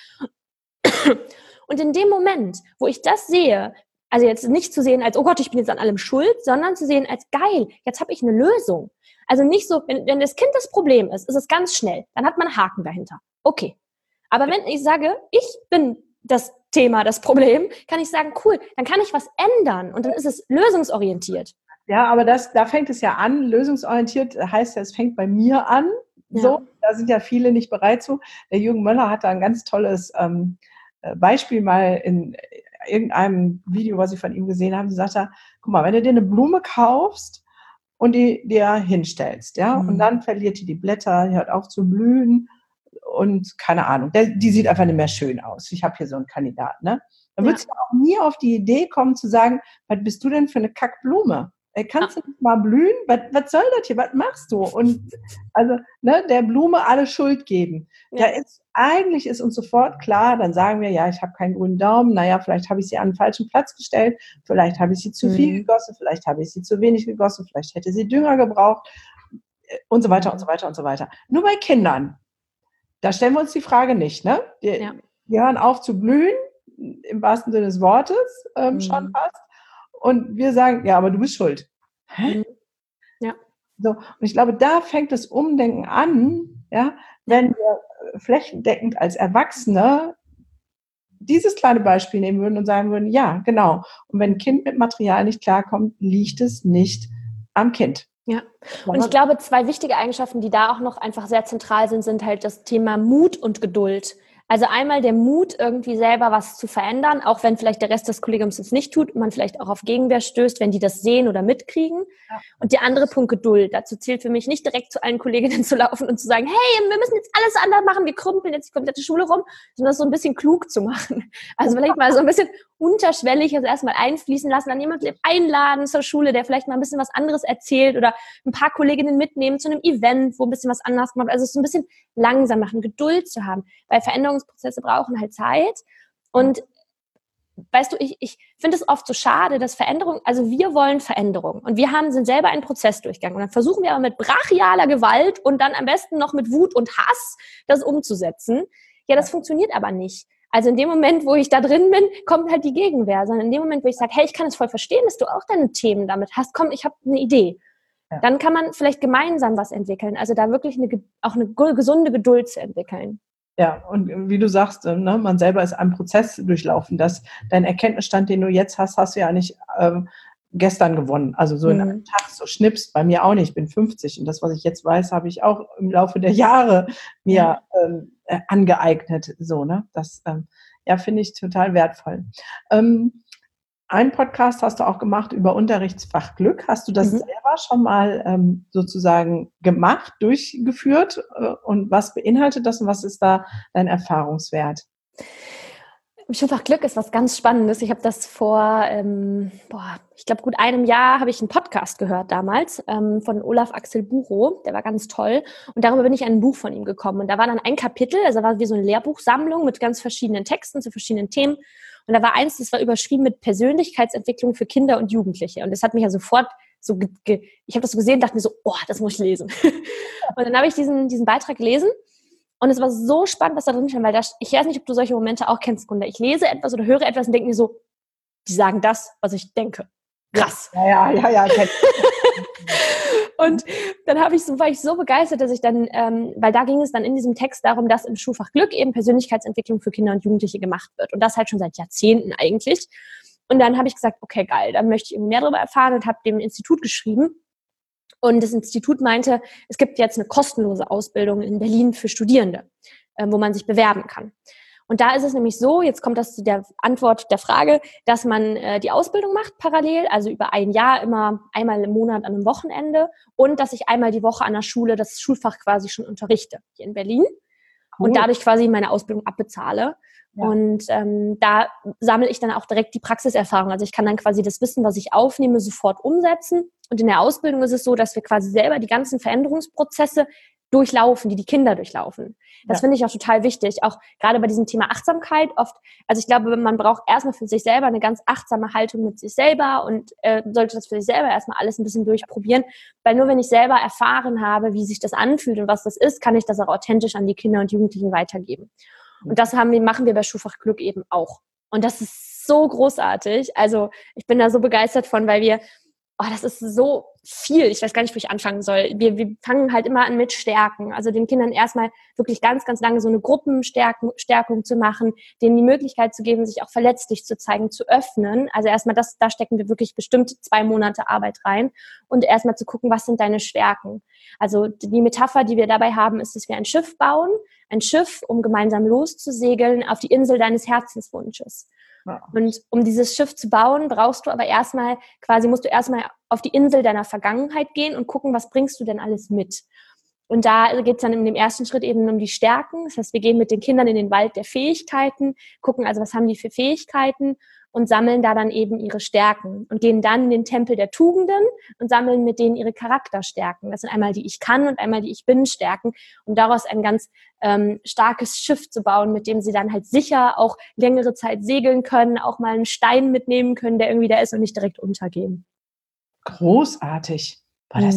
B: Und in dem Moment, wo ich das sehe, also jetzt nicht zu sehen als, oh Gott, ich bin jetzt an allem schuld, sondern zu sehen als, geil, jetzt habe ich eine Lösung. Also nicht so, wenn das Kind das Problem ist, ist es ganz schnell, dann hat man einen Haken dahinter. Okay. Aber wenn ich sage, ich bin das Thema, das Problem, kann ich sagen, cool, dann kann ich was ändern und dann ist es lösungsorientiert.
A: Ja, aber da fängt es ja an. Lösungsorientiert heißt ja, es fängt bei mir an. So,
B: Ja.
A: da sind ja viele nicht bereit zu. Der Jürgen Möller hat da ein ganz tolles Beispiel mal in irgendeinem Video, was ich von ihm gesehen habe. Sagt er, guck mal, wenn du dir eine Blume kaufst und die dir hinstellst, ja, und dann verliert die Blätter, die hört auf zu blühen und keine Ahnung, die sieht einfach nicht mehr schön aus. Ich habe hier so einen Kandidaten, ne? Dann würdest du auch nie auf die Idee kommen zu sagen, was bist du denn für eine Kackblume? Kannst du nicht mal blühen? Was soll das hier? Was machst du? Und also, ne, der Blume alle Schuld geben. Ja. Eigentlich ist uns sofort klar, dann sagen wir, ja, ich habe keinen grünen Daumen, naja, vielleicht habe ich sie an den falschen Platz gestellt, vielleicht habe ich sie zu viel gegossen, vielleicht habe ich sie zu wenig gegossen, vielleicht hätte sie Dünger gebraucht und so weiter und so weiter und so weiter. Nur bei Kindern, da stellen wir uns die Frage nicht, ne? Die hören auf zu blühen, im wahrsten Sinne des Wortes, schon fast. Und wir sagen, ja, aber du bist schuld. Hä?
B: Ja.
A: So, und ich glaube, da fängt das Umdenken an, ja, wenn wir flächendeckend als Erwachsene dieses kleine Beispiel nehmen würden und sagen würden, ja, genau. Und wenn ein Kind mit Material nicht klarkommt, liegt es nicht am Kind.
B: Ja, und ich glaube, 2 wichtige Eigenschaften, die da auch noch einfach sehr zentral sind, sind halt das Thema Mut und Geduld. Also einmal der Mut, irgendwie selber was zu verändern, auch wenn vielleicht der Rest des Kollegiums es nicht tut und man vielleicht auch auf Gegenwehr stößt, wenn die das sehen oder mitkriegen. Ja. Und der andere Punkt, Geduld. Dazu zählt für mich nicht direkt zu allen Kolleginnen zu laufen und zu sagen, hey, wir müssen jetzt alles anders machen, wir krümpeln jetzt die komplette Schule rum, sondern das so ein bisschen klug zu machen. Also vielleicht mal so ein bisschen unterschwellig, also erstmal einfließen lassen, dann jemanden einladen zur Schule, der vielleicht mal ein bisschen was anderes erzählt oder ein paar Kolleginnen mitnehmen zu einem Event, wo ein bisschen was anderes gemacht wird. Also so ein bisschen langsam machen, Geduld zu haben, weil Veränderungsprozesse brauchen halt Zeit. Und weißt du, ich finde es oft so schade, dass Veränderung, also wir wollen Veränderung und wir sind selber einen Prozess durchgegangen und dann versuchen wir aber mit brachialer Gewalt und dann am besten noch mit Wut und Hass das umzusetzen. Ja, das funktioniert aber nicht. Also in dem Moment, wo ich da drin bin, kommt halt die Gegenwehr, sondern in dem Moment, wo ich sage, hey, ich kann es voll verstehen, dass du auch deine Themen damit hast, komm, ich habe eine Idee. Ja. Dann kann man vielleicht gemeinsam was entwickeln, also da wirklich auch eine gesunde Geduld zu entwickeln.
A: Ja, und wie du sagst, ne, man selber ist einen Prozess durchlaufen. Dein Erkenntnisstand, den du jetzt hast du ja nicht gestern gewonnen. Also so in einem Tag, so schnips, bei mir auch nicht. Ich bin 50 und das, was ich jetzt weiß, habe ich auch im Laufe der Jahre mir angeeignet. So, ne? Das finde ich total wertvoll. Einen Podcast hast du auch gemacht über Unterrichtsfach Glück. Hast du das selber schon mal sozusagen gemacht, durchgeführt? Und was beinhaltet das und was ist da dein Erfahrungswert?
B: Im Schulfach Glück ist was ganz Spannendes. Ich habe das vor, ich glaube gut einem Jahr habe ich einen Podcast gehört damals von Olaf Axel Buchow. Der war ganz toll. Und darüber bin ich an ein Buch von ihm gekommen. Und da war dann ein Kapitel, also war wie so eine Lehrbuchsammlung mit ganz verschiedenen Texten zu verschiedenen Themen. Und da war eins, das war überschrieben mit Persönlichkeitsentwicklung für Kinder und Jugendliche. Und das hat mich ja sofort so, ich habe das so gesehen, dachte mir so, oh, das muss ich lesen. Und dann habe ich diesen Beitrag gelesen. Und es war so spannend, was da drin stand, weil ich weiß nicht, ob du solche Momente auch kennst, Gunda. Ich lese etwas oder höre etwas und denke mir so, die sagen das, was ich denke. Krass.
A: Ja.
B: Und dann war ich so begeistert, dass ich dann, weil da ging es dann in diesem Text darum, dass im Schulfach Glück eben Persönlichkeitsentwicklung für Kinder und Jugendliche gemacht wird. Und das halt schon seit Jahrzehnten eigentlich. Und dann habe ich gesagt, okay, geil, dann möchte ich mehr darüber erfahren und habe dem Institut geschrieben. Und das Institut meinte, es gibt jetzt eine kostenlose Ausbildung in Berlin für Studierende, wo man sich bewerben kann. Und da ist es nämlich so, jetzt kommt das zu der Antwort der Frage, dass man die Ausbildung macht parallel, also über ein Jahr immer einmal im Monat an einem Wochenende und dass ich einmal die Woche an der Schule das Schulfach quasi schon unterrichte, hier in Berlin. Cool. Und dadurch quasi meine Ausbildung abbezahle. Ja. Und da sammle ich dann auch direkt die Praxiserfahrung. Also ich kann dann quasi das Wissen, was ich aufnehme, sofort umsetzen. Und in der Ausbildung ist es so, dass wir quasi selber die ganzen Veränderungsprozesse durchlaufen, die Kinder durchlaufen. Das finde ich auch total wichtig, auch gerade bei diesem Thema Achtsamkeit oft. Also ich glaube, man braucht erstmal für sich selber eine ganz achtsame Haltung mit sich selber und sollte das für sich selber erstmal alles ein bisschen durchprobieren, weil nur wenn ich selber erfahren habe, wie sich das anfühlt und was das ist, kann ich das auch authentisch an die Kinder und Jugendlichen weitergeben. Und das machen wir bei Schulfach Glück eben auch. Und das ist so großartig. Also ich bin da so begeistert von, weil wir das ist so viel. Ich weiß gar nicht, wo ich anfangen soll. Wir fangen halt immer an mit Stärken. Also den Kindern erstmal wirklich ganz, ganz lange so eine Gruppenstärkung zu machen, denen die Möglichkeit zu geben, sich auch verletzlich zu zeigen, zu öffnen. Also erstmal da stecken wir wirklich bestimmt 2 Monate Arbeit rein und erstmal zu gucken, was sind deine Stärken. Also die Metapher, die wir dabei haben, ist, dass wir ein Schiff bauen. Ein Schiff, um gemeinsam loszusegeln auf die Insel deines Herzenswunsches. Ja. Und um dieses Schiff zu bauen, musst du erstmal auf die Insel deiner Vergangenheit gehen und gucken, was bringst du denn alles mit. Und da geht es dann in dem ersten Schritt eben um die Stärken. Das heißt, wir gehen mit den Kindern in den Wald der Fähigkeiten, gucken also, was haben die für Fähigkeiten und sammeln da dann eben ihre Stärken und gehen dann in den Tempel der Tugenden und sammeln mit denen ihre Charakterstärken. Das sind einmal die Ich kann und einmal die Ich bin Stärken, um daraus ein ganz starkes Schiff zu bauen, mit dem sie dann halt sicher auch längere Zeit segeln können, auch mal einen Stein mitnehmen können, der irgendwie da ist und nicht direkt untergehen.
A: Großartig. War das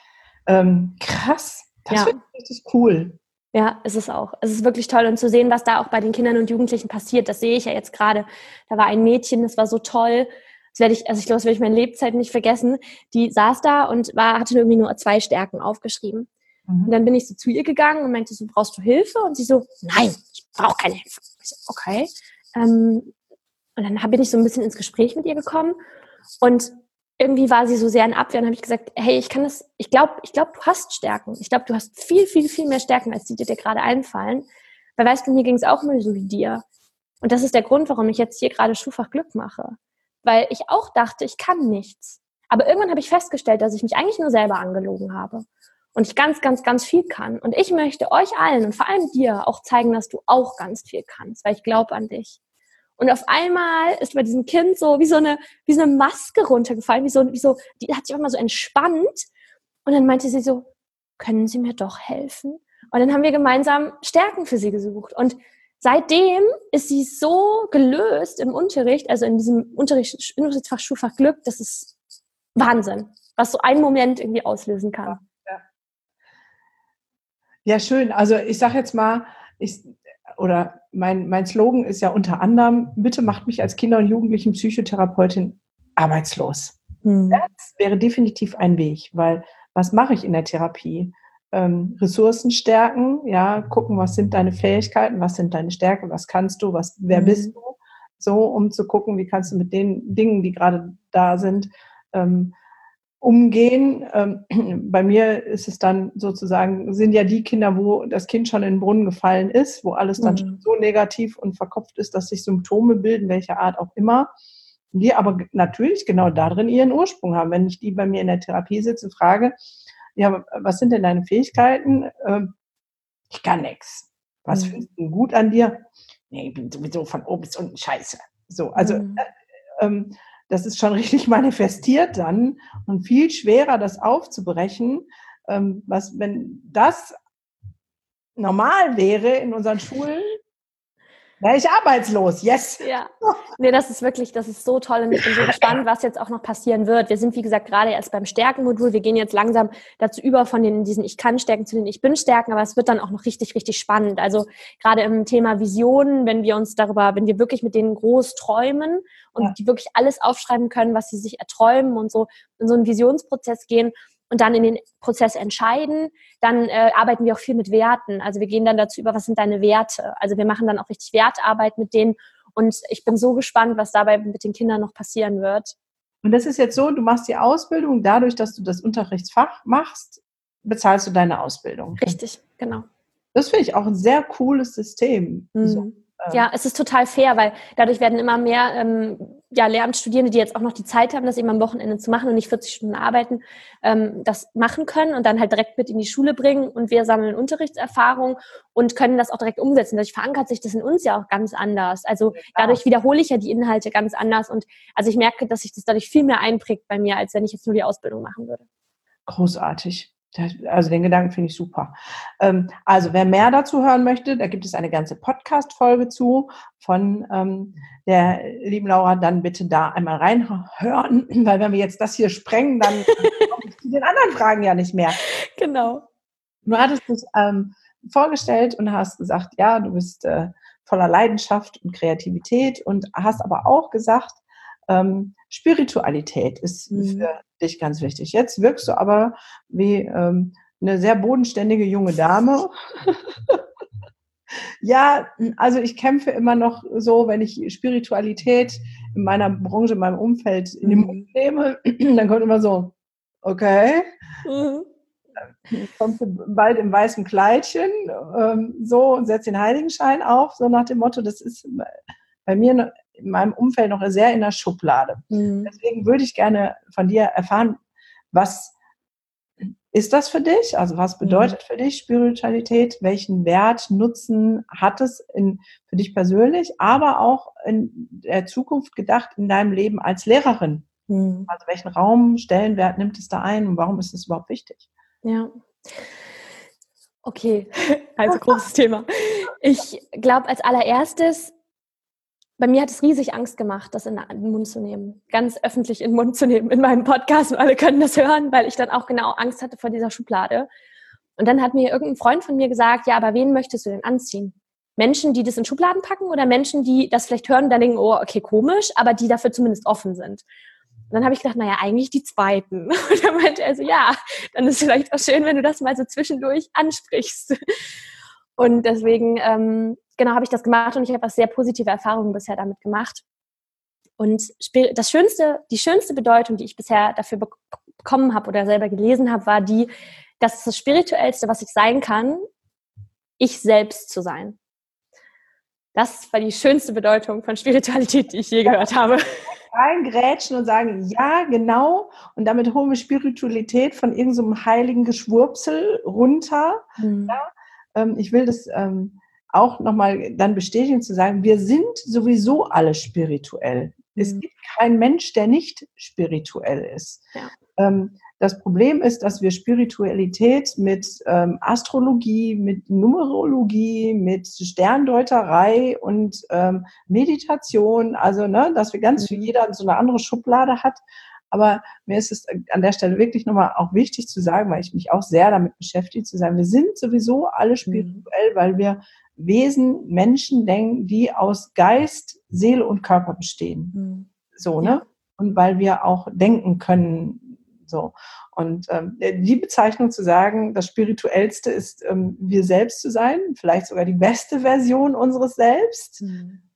A: krass. Das finde ich richtig cool.
B: Ja, ist es auch. Es ist wirklich toll und zu sehen, was da auch bei den Kindern und Jugendlichen passiert, das sehe ich ja jetzt gerade. Da war ein Mädchen, das war so toll. Ich glaube, das werde ich meine Lebzeit nicht vergessen. Die saß da und hatte irgendwie nur 2 Stärken aufgeschrieben. Und dann bin ich so zu ihr gegangen und meinte so, brauchst du Hilfe? Und sie so, nein, ich brauche keine Hilfe. Ich so, okay. Und dann bin ich so ein bisschen ins Gespräch mit ihr gekommen und irgendwie war sie so sehr in Abwehr und habe ich gesagt, hey, ich glaube, du hast Stärken. Ich glaube, du hast viel, viel, viel mehr Stärken, als die dir gerade einfallen. Weil weißt du, mir ging es auch immer so wie dir. Und das ist der Grund, warum ich jetzt hier gerade Schulfach Glück mache. Weil ich auch dachte, ich kann nichts. Aber irgendwann habe ich festgestellt, dass ich mich eigentlich nur selber angelogen habe. Und ich ganz, ganz, ganz viel kann. Und ich möchte euch allen und vor allem dir auch zeigen, dass du auch ganz viel kannst, weil ich glaube an dich. Und auf einmal ist bei diesem Kind so wie so eine Maske runtergefallen, die hat sich auch mal so entspannt. Und dann meinte sie so, können Sie mir doch helfen? Und dann haben wir gemeinsam Stärken für sie gesucht. Und seitdem ist sie so gelöst im Unterricht, also in diesem Unterrichtsfach Schulfach Glück, das ist Wahnsinn, was so einen Moment irgendwie auslösen kann.
A: Ja, schön. Also ich sage jetzt mal, mein Slogan ist ja unter anderem, bitte macht mich als Kinder- und Jugendlichen-Psychotherapeutin arbeitslos. Das wäre definitiv ein Weg, weil was mache ich in der Therapie? Ressourcen stärken, ja, gucken, was sind deine Fähigkeiten, was sind deine Stärken, was kannst du, wer bist du? So, um zu gucken, wie kannst du mit den Dingen, die gerade da sind, umgehen. Bei mir ist es dann sozusagen, sind ja die Kinder, wo das Kind schon in den Brunnen gefallen ist, wo alles dann schon so negativ und verkopft ist, dass sich Symptome bilden, welcher Art auch immer, die aber natürlich genau darin ihren Ursprung haben. Wenn ich die bei mir in der Therapie sitze und frage, ja, was sind denn deine Fähigkeiten? Ich kann nichts. Was findest du gut an dir? Nee, ich bin sowieso von oben bis unten scheiße. So, also das ist schon richtig manifestiert dann und viel schwerer, das aufzubrechen. Wenn das normal wäre in unseren Schulen, wäre ich arbeitslos, yes.
B: Ja, nee, das ist so toll und ich bin so gespannt, was jetzt auch noch passieren wird. Wir sind, wie gesagt, gerade erst beim Stärkenmodul. Wir gehen jetzt langsam dazu über von diesen Ich-Kann-Stärken zu den Ich-Bin-Stärken, aber es wird dann auch noch richtig, richtig spannend. Also gerade im Thema Visionen, wenn wir wirklich mit denen groß träumen und die wirklich alles aufschreiben können, was sie sich erträumen und so in so einen Visionsprozess gehen, und dann in den Prozess entscheiden, dann arbeiten wir auch viel mit Werten. Also wir gehen dann dazu über, was sind deine Werte? Also wir machen dann auch richtig Wertarbeit mit denen und ich bin so gespannt, was dabei mit den Kindern noch passieren wird.
A: Und das ist jetzt so, du machst die Ausbildung, dadurch, dass du das Unterrichtsfach machst, bezahlst du deine Ausbildung.
B: Richtig, genau.
A: Das finde ich auch ein sehr cooles System. So.
B: Ja, es ist total fair, weil dadurch werden immer mehr Lehramtsstudierende, die jetzt auch noch die Zeit haben, das eben am Wochenende zu machen und nicht 40 Stunden arbeiten, das machen können und dann halt direkt mit in die Schule bringen und wir sammeln Unterrichtserfahrung und können das auch direkt umsetzen. Dadurch verankert sich das in uns ja auch ganz anders. Also dadurch wiederhole ich ja die Inhalte ganz anders und also ich merke, dass sich das dadurch viel mehr einprägt bei mir, als wenn ich jetzt nur die Ausbildung machen würde.
A: Großartig. Also den Gedanken finde ich super. Also wer mehr dazu hören möchte, da gibt es eine ganze Podcast-Folge zu von der lieben Laura, dann bitte da einmal reinhören, weil wenn wir jetzt das hier sprengen, dann komme ich zu den anderen Fragen ja nicht mehr.
B: Genau.
A: Du hattest dich vorgestellt und hast gesagt, ja, du bist voller Leidenschaft und Kreativität und hast aber auch gesagt, Spiritualität ist für dich ganz wichtig. Jetzt wirkst du aber wie eine sehr bodenständige junge Dame. Ja, also ich kämpfe immer noch so, wenn ich Spiritualität in meiner Branche, in meinem Umfeld in den Mund nehme, dann kommt immer so, okay, kommst du bald im weißen Kleidchen, so und setzt den Heiligenschein auf, so nach dem Motto, das ist bei mir in meinem Umfeld noch sehr in der Schublade. Deswegen würde ich gerne von dir erfahren, was ist das für dich? Also was bedeutet für dich Spiritualität? Welchen Wert, Nutzen hat es für dich persönlich, aber auch in der Zukunft gedacht in deinem Leben als Lehrerin? Also welchen Raum, Stellenwert nimmt es da ein und warum ist es überhaupt wichtig?
B: Ja. Okay, also großes Thema. Ich glaube als allererstes, bei mir hat es riesig Angst gemacht, das in den Mund zu nehmen, ganz öffentlich in den Mund zu nehmen in meinem Podcast und alle können das hören, weil ich dann auch genau Angst hatte vor dieser Schublade. Und dann hat mir irgendein Freund von mir gesagt, ja, aber wen möchtest du denn anziehen? Menschen, die das in Schubladen packen oder Menschen, die das vielleicht hören und dann denken, oh, okay, komisch, aber die dafür zumindest offen sind? Und dann habe ich gedacht, naja, eigentlich die zweiten. Und dann meinte er so, ja, dann ist es vielleicht auch schön, wenn du das mal so zwischendurch ansprichst. Und deswegen, genau, habe ich das gemacht und ich habe auch sehr positive Erfahrungen bisher damit gemacht. Und die schönste Bedeutung, die ich bisher dafür bekommen habe oder selber gelesen habe, war die, dass das Spirituellste, was ich sein kann, ich selbst zu sein. Das war die schönste Bedeutung von Spiritualität, die ich je gehört habe.
A: Reingrätschen und sagen, ja, genau. Und damit holen wir Spiritualität von irgendeinem heiligen Geschwurpsel runter. Ja? Ich will das auch nochmal dann bestätigen, zu sagen, wir sind sowieso alle spirituell. Es gibt keinen Mensch, der nicht spirituell ist. Ja. Das Problem ist, dass wir Spiritualität mit Astrologie, mit Numerologie, mit Sterndeuterei und Meditation, also dass wir ganz für jeder so eine andere Schublade hat. Aber mir ist es an der Stelle wirklich nochmal auch wichtig zu sagen, weil ich mich auch sehr damit beschäftige, zu sagen, wir sind sowieso alle spirituell, weil wir Wesen, Menschen denken, die aus Geist, Seele und Körper bestehen. So, ne? Ja. Und weil wir auch denken können, so. Und die Bezeichnung zu sagen, das Spirituellste ist, wir selbst zu sein, vielleicht sogar die beste Version unseres Selbst.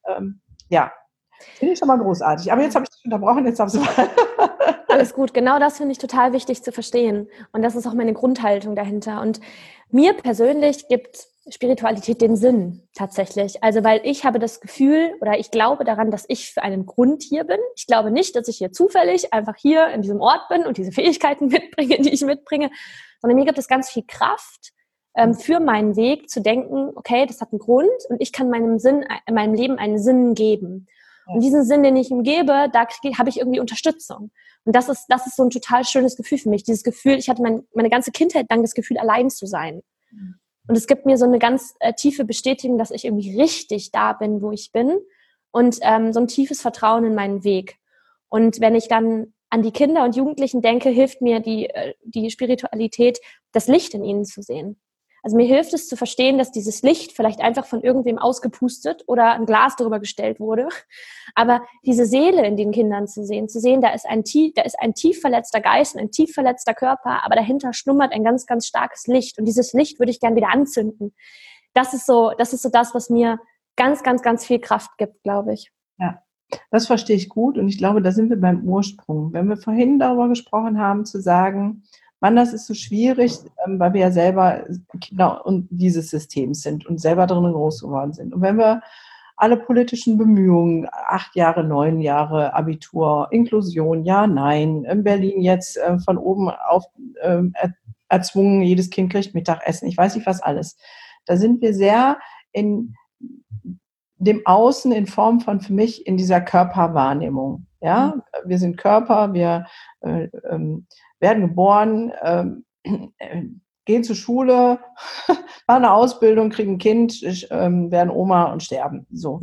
A: Ja, finde ich schon mal großartig. Aber jetzt habe ich dich unterbrochen, jetzt darfst du mal.
B: Alles gut, genau das finde ich total wichtig zu verstehen. Und das ist auch meine Grundhaltung dahinter. Und mir persönlich gibt Spiritualität den Sinn tatsächlich. Also weil ich habe das Gefühl oder ich glaube daran, dass ich für einen Grund hier bin. Ich glaube nicht, dass ich hier zufällig einfach hier in diesem Ort bin und diese Fähigkeiten mitbringe, die ich mitbringe, sondern mir gibt es ganz viel Kraft für meinen Weg zu denken, okay, das hat einen Grund und ich kann meinem Leben einen Sinn geben. Und diesen Sinn, den ich ihm gebe, da habe ich irgendwie Unterstützung. Und das ist so ein total schönes Gefühl für mich. Dieses Gefühl, ich hatte meine ganze Kindheit lang das Gefühl, allein zu sein. Und es gibt mir so eine ganz tiefe Bestätigung, dass ich irgendwie richtig da bin, wo ich bin. Und so ein tiefes Vertrauen in meinen Weg. Und wenn ich dann an die Kinder und Jugendlichen denke, hilft mir die Spiritualität, das Licht in ihnen zu sehen. Also mir hilft es zu verstehen, dass dieses Licht vielleicht einfach von irgendwem ausgepustet oder ein Glas drüber gestellt wurde. Aber diese Seele in den Kindern zu sehen, da ist ein tief verletzter Geist und ein tief verletzter Körper, aber dahinter schlummert ein ganz, ganz starkes Licht. Und dieses Licht würde ich gern wieder anzünden. Das ist so das, was mir ganz, ganz, ganz viel Kraft gibt, glaube ich.
A: Ja, das verstehe ich gut. Und ich glaube, da sind wir beim Ursprung. Wenn wir vorhin darüber gesprochen haben, zu sagen, Mann, das ist so schwierig, weil wir ja selber Kinder und dieses Systems sind und selber drinnen groß geworden sind. Und wenn wir alle politischen Bemühungen, 8 Jahre, 9 Jahre Abitur, Inklusion, ja, nein, in Berlin jetzt von oben auf erzwungen, jedes Kind kriegt Mittagessen, ich weiß nicht was alles. Da sind wir sehr in dem Außen in Form von für mich in dieser Körperwahrnehmung. Ja, wir sind Körper, wir werden geboren, gehen zur Schule, machen eine Ausbildung, kriegen ein Kind, werden Oma und sterben. So.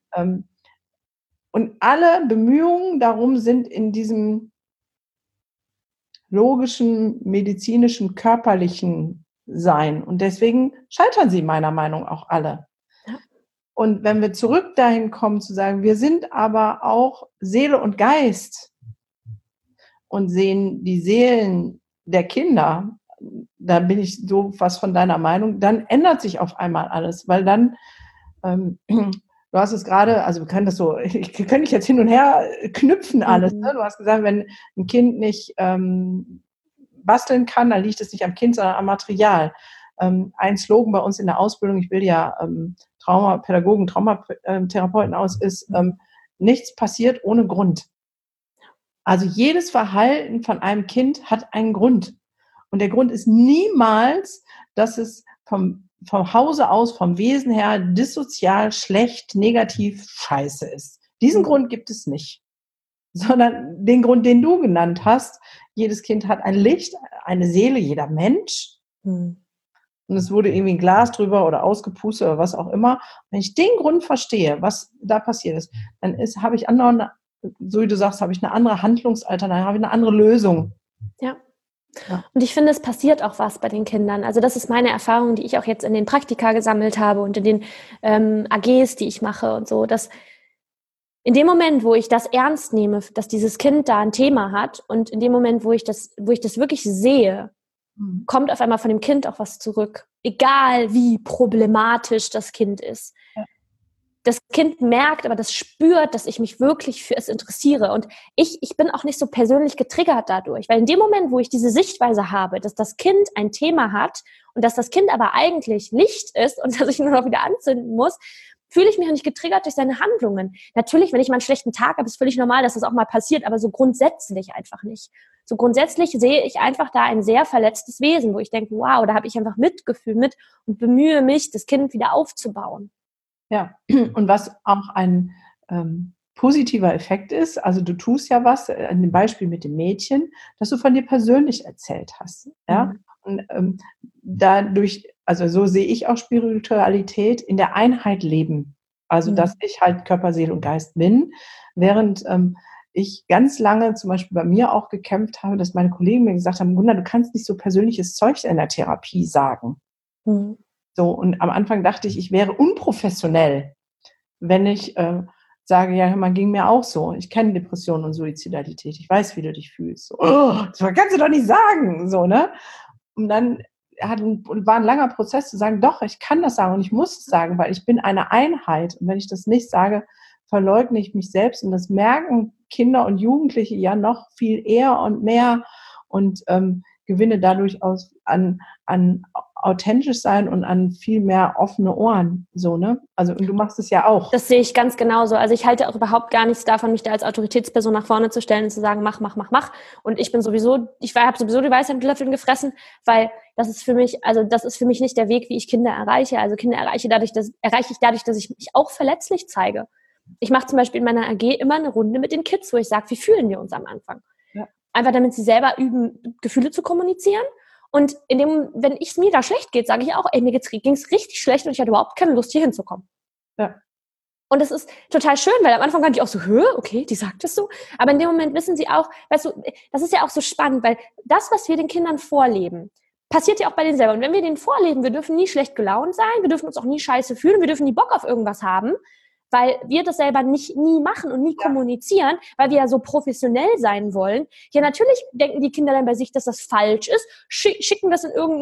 A: Und alle Bemühungen darum sind in diesem logischen, medizinischen, körperlichen Sein. Und deswegen scheitern sie meiner Meinung nach auch alle. Und wenn wir zurück dahin kommen zu sagen, wir sind aber auch Seele und Geist und sehen die Seelen der Kinder, da bin ich so was von deiner Meinung, dann ändert sich auf einmal alles, weil dann, du hast es gerade, also wir können das so, ich kann dich jetzt hin und her knüpfen alles, ne? Du hast gesagt, wenn ein Kind nicht basteln kann, dann liegt es nicht am Kind, sondern am Material. Ein Slogan bei uns in der Ausbildung, ich bilde ja Traumapädagogen, Traumatherapeuten aus, ist, nichts passiert ohne Grund. Also jedes Verhalten von einem Kind hat einen Grund. Und der Grund ist niemals, dass es vom Hause aus, vom Wesen her, dissozial, schlecht, negativ, scheiße ist. Diesen Grund gibt es nicht. Sondern den Grund, den du genannt hast, jedes Kind hat ein Licht, eine Seele, jeder Mensch. Und es wurde irgendwie ein Glas drüber oder ausgepustet oder was auch immer. Wenn ich den Grund verstehe, was da passiert ist, dann habe ich so wie du sagst, habe ich eine andere Handlungsalternative, habe ich eine andere Lösung.
B: Ja. Und ich finde, es passiert auch was bei den Kindern. Also das ist meine Erfahrung, die ich auch jetzt in den Praktika gesammelt habe und in den AGs, die ich mache und so, dass in dem Moment, wo ich das ernst nehme, dass dieses Kind da ein Thema hat und in dem Moment, wo ich das wirklich sehe, kommt auf einmal von dem Kind auch was zurück. Egal wie problematisch das Kind ist. Ja. Das Kind merkt, aber das spürt, dass ich mich wirklich für es interessiere. Und ich bin auch nicht so persönlich getriggert dadurch. Weil in dem Moment, wo ich diese Sichtweise habe, dass das Kind ein Thema hat und dass das Kind aber eigentlich Licht ist und dass ich nur noch wieder anzünden muss, fühle ich mich auch nicht getriggert durch seine Handlungen. Natürlich, wenn ich mal einen schlechten Tag habe, ist völlig normal, dass das auch mal passiert, aber so grundsätzlich einfach nicht. So grundsätzlich sehe ich einfach da ein sehr verletztes Wesen, wo ich denke, wow, da habe ich einfach Mitgefühl mit und bemühe mich, das Kind wieder aufzubauen.
A: Ja, und was auch ein positiver Effekt ist, also du tust ja was, an dem Beispiel mit dem Mädchen, dass du von dir persönlich erzählt hast. Ja? Und dadurch, also so sehe ich auch Spiritualität, in der Einheit leben. Also dass ich halt Körper, Seele und Geist bin, während ich ganz lange zum Beispiel bei mir auch gekämpft habe, dass meine Kollegen mir gesagt haben, Gunda, du kannst nicht so persönliches Zeug in der Therapie sagen. So, und am Anfang dachte ich wäre unprofessionell, wenn ich sage, ja, man ging mir auch so. Ich kenne Depressionen und Suizidalität. Ich weiß, wie du dich fühlst. So, das kannst du doch nicht sagen. So, ne? Und dann war ein langer Prozess zu sagen, doch, ich kann das sagen und ich muss es sagen, weil ich bin eine Einheit. Und wenn ich das nicht sage, verleugne ich mich selbst. Und das merken Kinder und Jugendliche ja noch viel eher und mehr und gewinne dadurch an authentisch sein und an viel mehr offene Ohren, so, ne? Also, und du machst es ja auch.
B: Das sehe ich ganz genauso. Also ich halte auch überhaupt gar nichts davon, mich da als Autoritätsperson nach vorne zu stellen und zu sagen, mach. Und ich habe sowieso die Weisheit mit Löffeln gefressen, weil das ist für mich nicht der Weg, wie ich Kinder erreiche. Also Kinder erreiche ich dadurch, dass ich mich auch verletzlich zeige. Ich mache zum Beispiel in meiner AG immer eine Runde mit den Kids, wo ich sage, wie fühlen wir uns am Anfang? Ja. Einfach damit sie selber üben, Gefühle zu kommunizieren. Und wenn es mir da schlecht geht, sage ich auch, ey, mir ging es richtig schlecht und ich hatte überhaupt keine Lust, hier hinzukommen. Ja. Und das ist total schön, weil am Anfang kann ich auch so, okay, die sagt es so. Aber in dem Moment wissen sie auch, weißt du, das ist ja auch so spannend, weil das, was wir den Kindern vorleben, passiert ja auch bei denen selber. Und wenn wir denen vorleben, wir dürfen nie schlecht gelaunt sein, wir dürfen uns auch nie scheiße fühlen, wir dürfen nie Bock auf irgendwas haben, weil wir das selber nie machen und nie kommunizieren, weil wir ja so professionell sein wollen. Ja, natürlich denken die Kinder dann bei sich, dass das falsch ist, schicken das in irgendeinen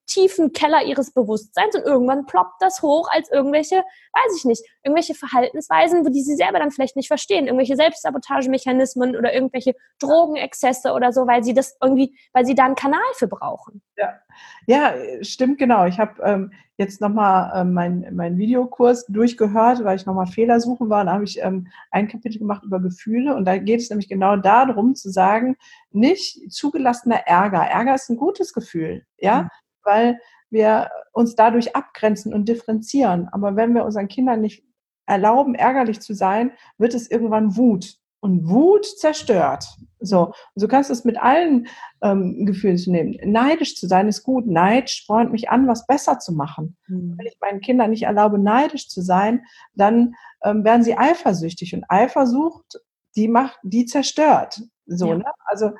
B: tiefen Keller ihres Bewusstseins und irgendwann ploppt das hoch als irgendwelche, weiß ich nicht, irgendwelche Verhaltensweisen, die sie selber dann vielleicht nicht verstehen, irgendwelche Selbstsabotagemechanismen oder irgendwelche Drogenexzesse oder so, weil sie da einen Kanal für brauchen.
A: Ja, stimmt, genau. Ich habe jetzt nochmal meinen Videokurs durchgehört, weil ich nochmal Fehler suchen war. Da habe ich ein Kapitel gemacht über Gefühle und da geht es nämlich genau darum zu sagen, nicht zugelassener Ärger. Ärger ist ein gutes Gefühl, ja, weil wir uns dadurch abgrenzen und differenzieren. Aber wenn wir unseren Kindern nicht erlauben, ärgerlich zu sein, wird es irgendwann Wut. Und Wut zerstört. So, und so kannst du es mit allen Gefühlen zu nehmen. Neidisch zu sein ist gut. Neid spornt mich an, was besser zu machen. Wenn ich meinen Kindern nicht erlaube, neidisch zu sein, dann werden sie eifersüchtig. Und Eifersucht, die zerstört. So, ne? Also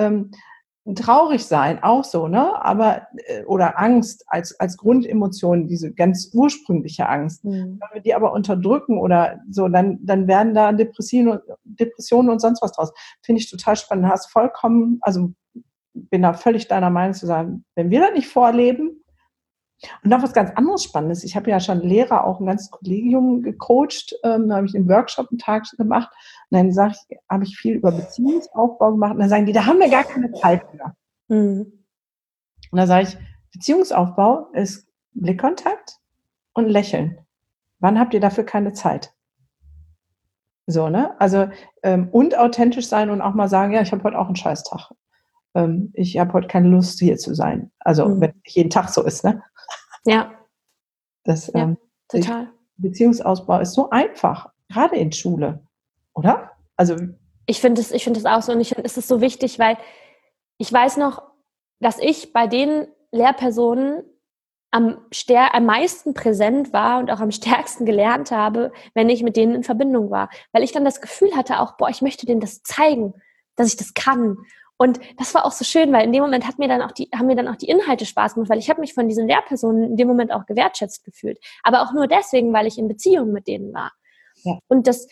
A: traurig sein, auch so, ne? Aber, oder Angst als Grundemotion, diese ganz ursprüngliche Angst. Wenn wir die aber unterdrücken oder so, dann werden da Depressionen und sonst was draus. Finde ich total spannend. Du hast vollkommen, also bin da völlig deiner Meinung zu sagen, wenn wir das nicht vorleben. Und noch was ganz anderes Spannendes. Ich habe ja schon Lehrer, auch ein ganzes Kollegium gecoacht. Da habe ich einen Workshop einen Tag gemacht. Und dann habe ich viel über Beziehungsaufbau gemacht. Und dann sagen die, da haben wir gar keine Zeit für. Und dann sage ich, Beziehungsaufbau ist Blickkontakt und Lächeln. Wann habt ihr dafür keine Zeit? So, ne? Also, und authentisch sein und auch mal sagen, ja, ich habe heute auch einen Scheißtag. Ich habe heute keine Lust, hier zu sein. Also, wenn es jeden Tag so ist, ne?
B: Ja.
A: Total. Beziehungsausbau ist so einfach, gerade in Schule, oder? Also
B: ich finde es auch so und ich finde, es ist so wichtig, weil ich weiß noch, dass ich bei den Lehrpersonen am meisten präsent war und auch am stärksten gelernt habe, wenn ich mit denen in Verbindung war. Weil ich dann das Gefühl hatte auch, ich möchte denen das zeigen, dass ich das kann. Und das war auch so schön, weil in dem Moment haben mir dann auch die Inhalte Spaß gemacht, weil ich habe mich von diesen Lehrpersonen in dem Moment auch gewertschätzt gefühlt. Aber auch nur deswegen, weil ich in Beziehung mit denen war. Ja. Und es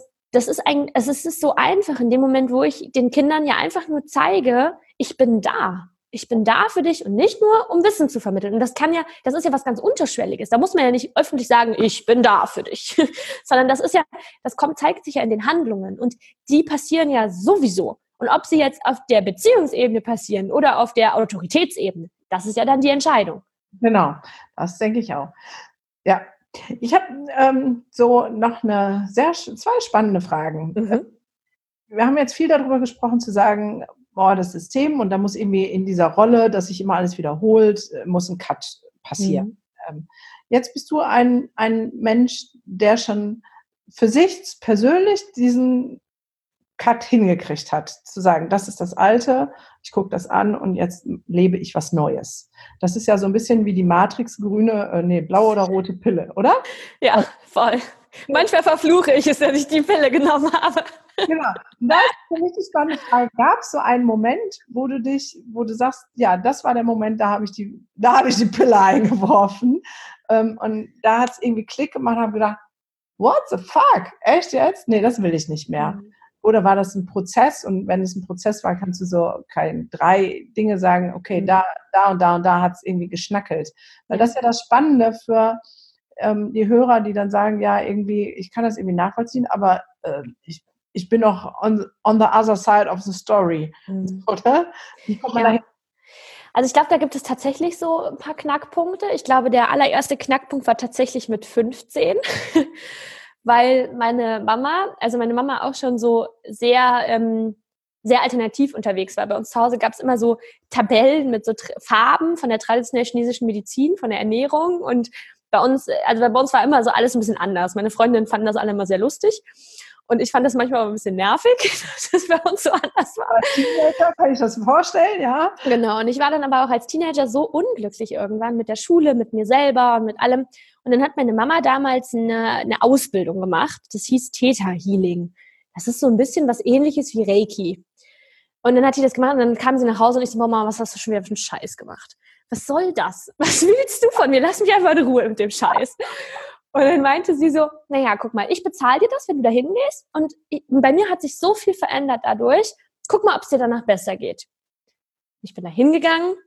B: ist so einfach in dem Moment, wo ich den Kindern ja einfach nur zeige, ich bin da. Ich bin da für dich und nicht nur, um Wissen zu vermitteln. Und das ist ja was ganz Unterschwelliges. Da muss man ja nicht öffentlich sagen, ich bin da für dich. Sondern zeigt sich ja in den Handlungen. Und die passieren ja sowieso. Und ob sie jetzt auf der Beziehungsebene passieren oder auf der Autoritätsebene, das ist ja dann die Entscheidung.
A: Genau, das denke ich auch. Ja, ich habe so noch zwei spannende Fragen. Wir haben jetzt viel darüber gesprochen, zu sagen, das System und da muss irgendwie in dieser Rolle, dass sich immer alles wiederholt, muss ein Cut passieren. Jetzt bist du ein Mensch, der schon für sich persönlich diesen Cut hingekriegt hat, zu sagen, das ist das Alte, ich gucke das an und jetzt lebe ich was Neues. Das ist ja so ein bisschen wie die Matrix, blaue oder rote Pille, oder?
B: Ja, voll. Manchmal verfluche ich es, dass ich die Pille genommen habe.
A: Genau. Und da ist für mich die spannende Frage, gab es so einen Moment, wo du sagst, ja, das war der Moment, da habe ich die Pille eingeworfen und da hat es irgendwie Klick gemacht und habe gedacht, what the fuck? Echt jetzt? Nee, das will ich nicht mehr. Oder war das ein Prozess? Und wenn es ein Prozess war, kannst du so keine 3 Dinge sagen, okay, da und da und da hat es irgendwie geschnackelt. Weil das ist ja das Spannende für die Hörer, die dann sagen, ja, irgendwie, ich kann das irgendwie nachvollziehen, aber ich bin noch on the other side of the story. Oder? Wie kommt man dahin?
B: Also ich glaube, da gibt es tatsächlich so ein paar Knackpunkte. Ich glaube, der allererste Knackpunkt war tatsächlich mit 15. Weil meine Mama auch schon so sehr, sehr alternativ unterwegs war. Bei uns zu Hause gab es immer so Tabellen mit so Farben von der traditionellen chinesischen Medizin, von der Ernährung und bei uns war immer so alles ein bisschen anders. Meine Freundinnen fanden das alle immer sehr lustig und ich fand das manchmal auch ein bisschen nervig, dass es bei uns so anders war.
A: Als Teenager kann ich das vorstellen, ja.
B: Genau, und ich war dann aber auch als Teenager so unglücklich irgendwann mit der Schule, mit mir selber und mit allem. Und dann hat meine Mama damals eine Ausbildung gemacht, das hieß Theta Healing. Das ist so ein bisschen was Ähnliches wie Reiki. Und dann hat die das gemacht und dann kam sie nach Hause und ich so, Mama, was hast du schon wieder für einen Scheiß gemacht? Was soll das? Was willst du von mir? Lass mich einfach in Ruhe mit dem Scheiß. Und dann meinte sie so, naja, guck mal, ich bezahle dir das, wenn du da hingehst. Und bei mir hat sich so viel verändert dadurch. Guck mal, ob es dir danach besser geht. Ich bin da hingegangen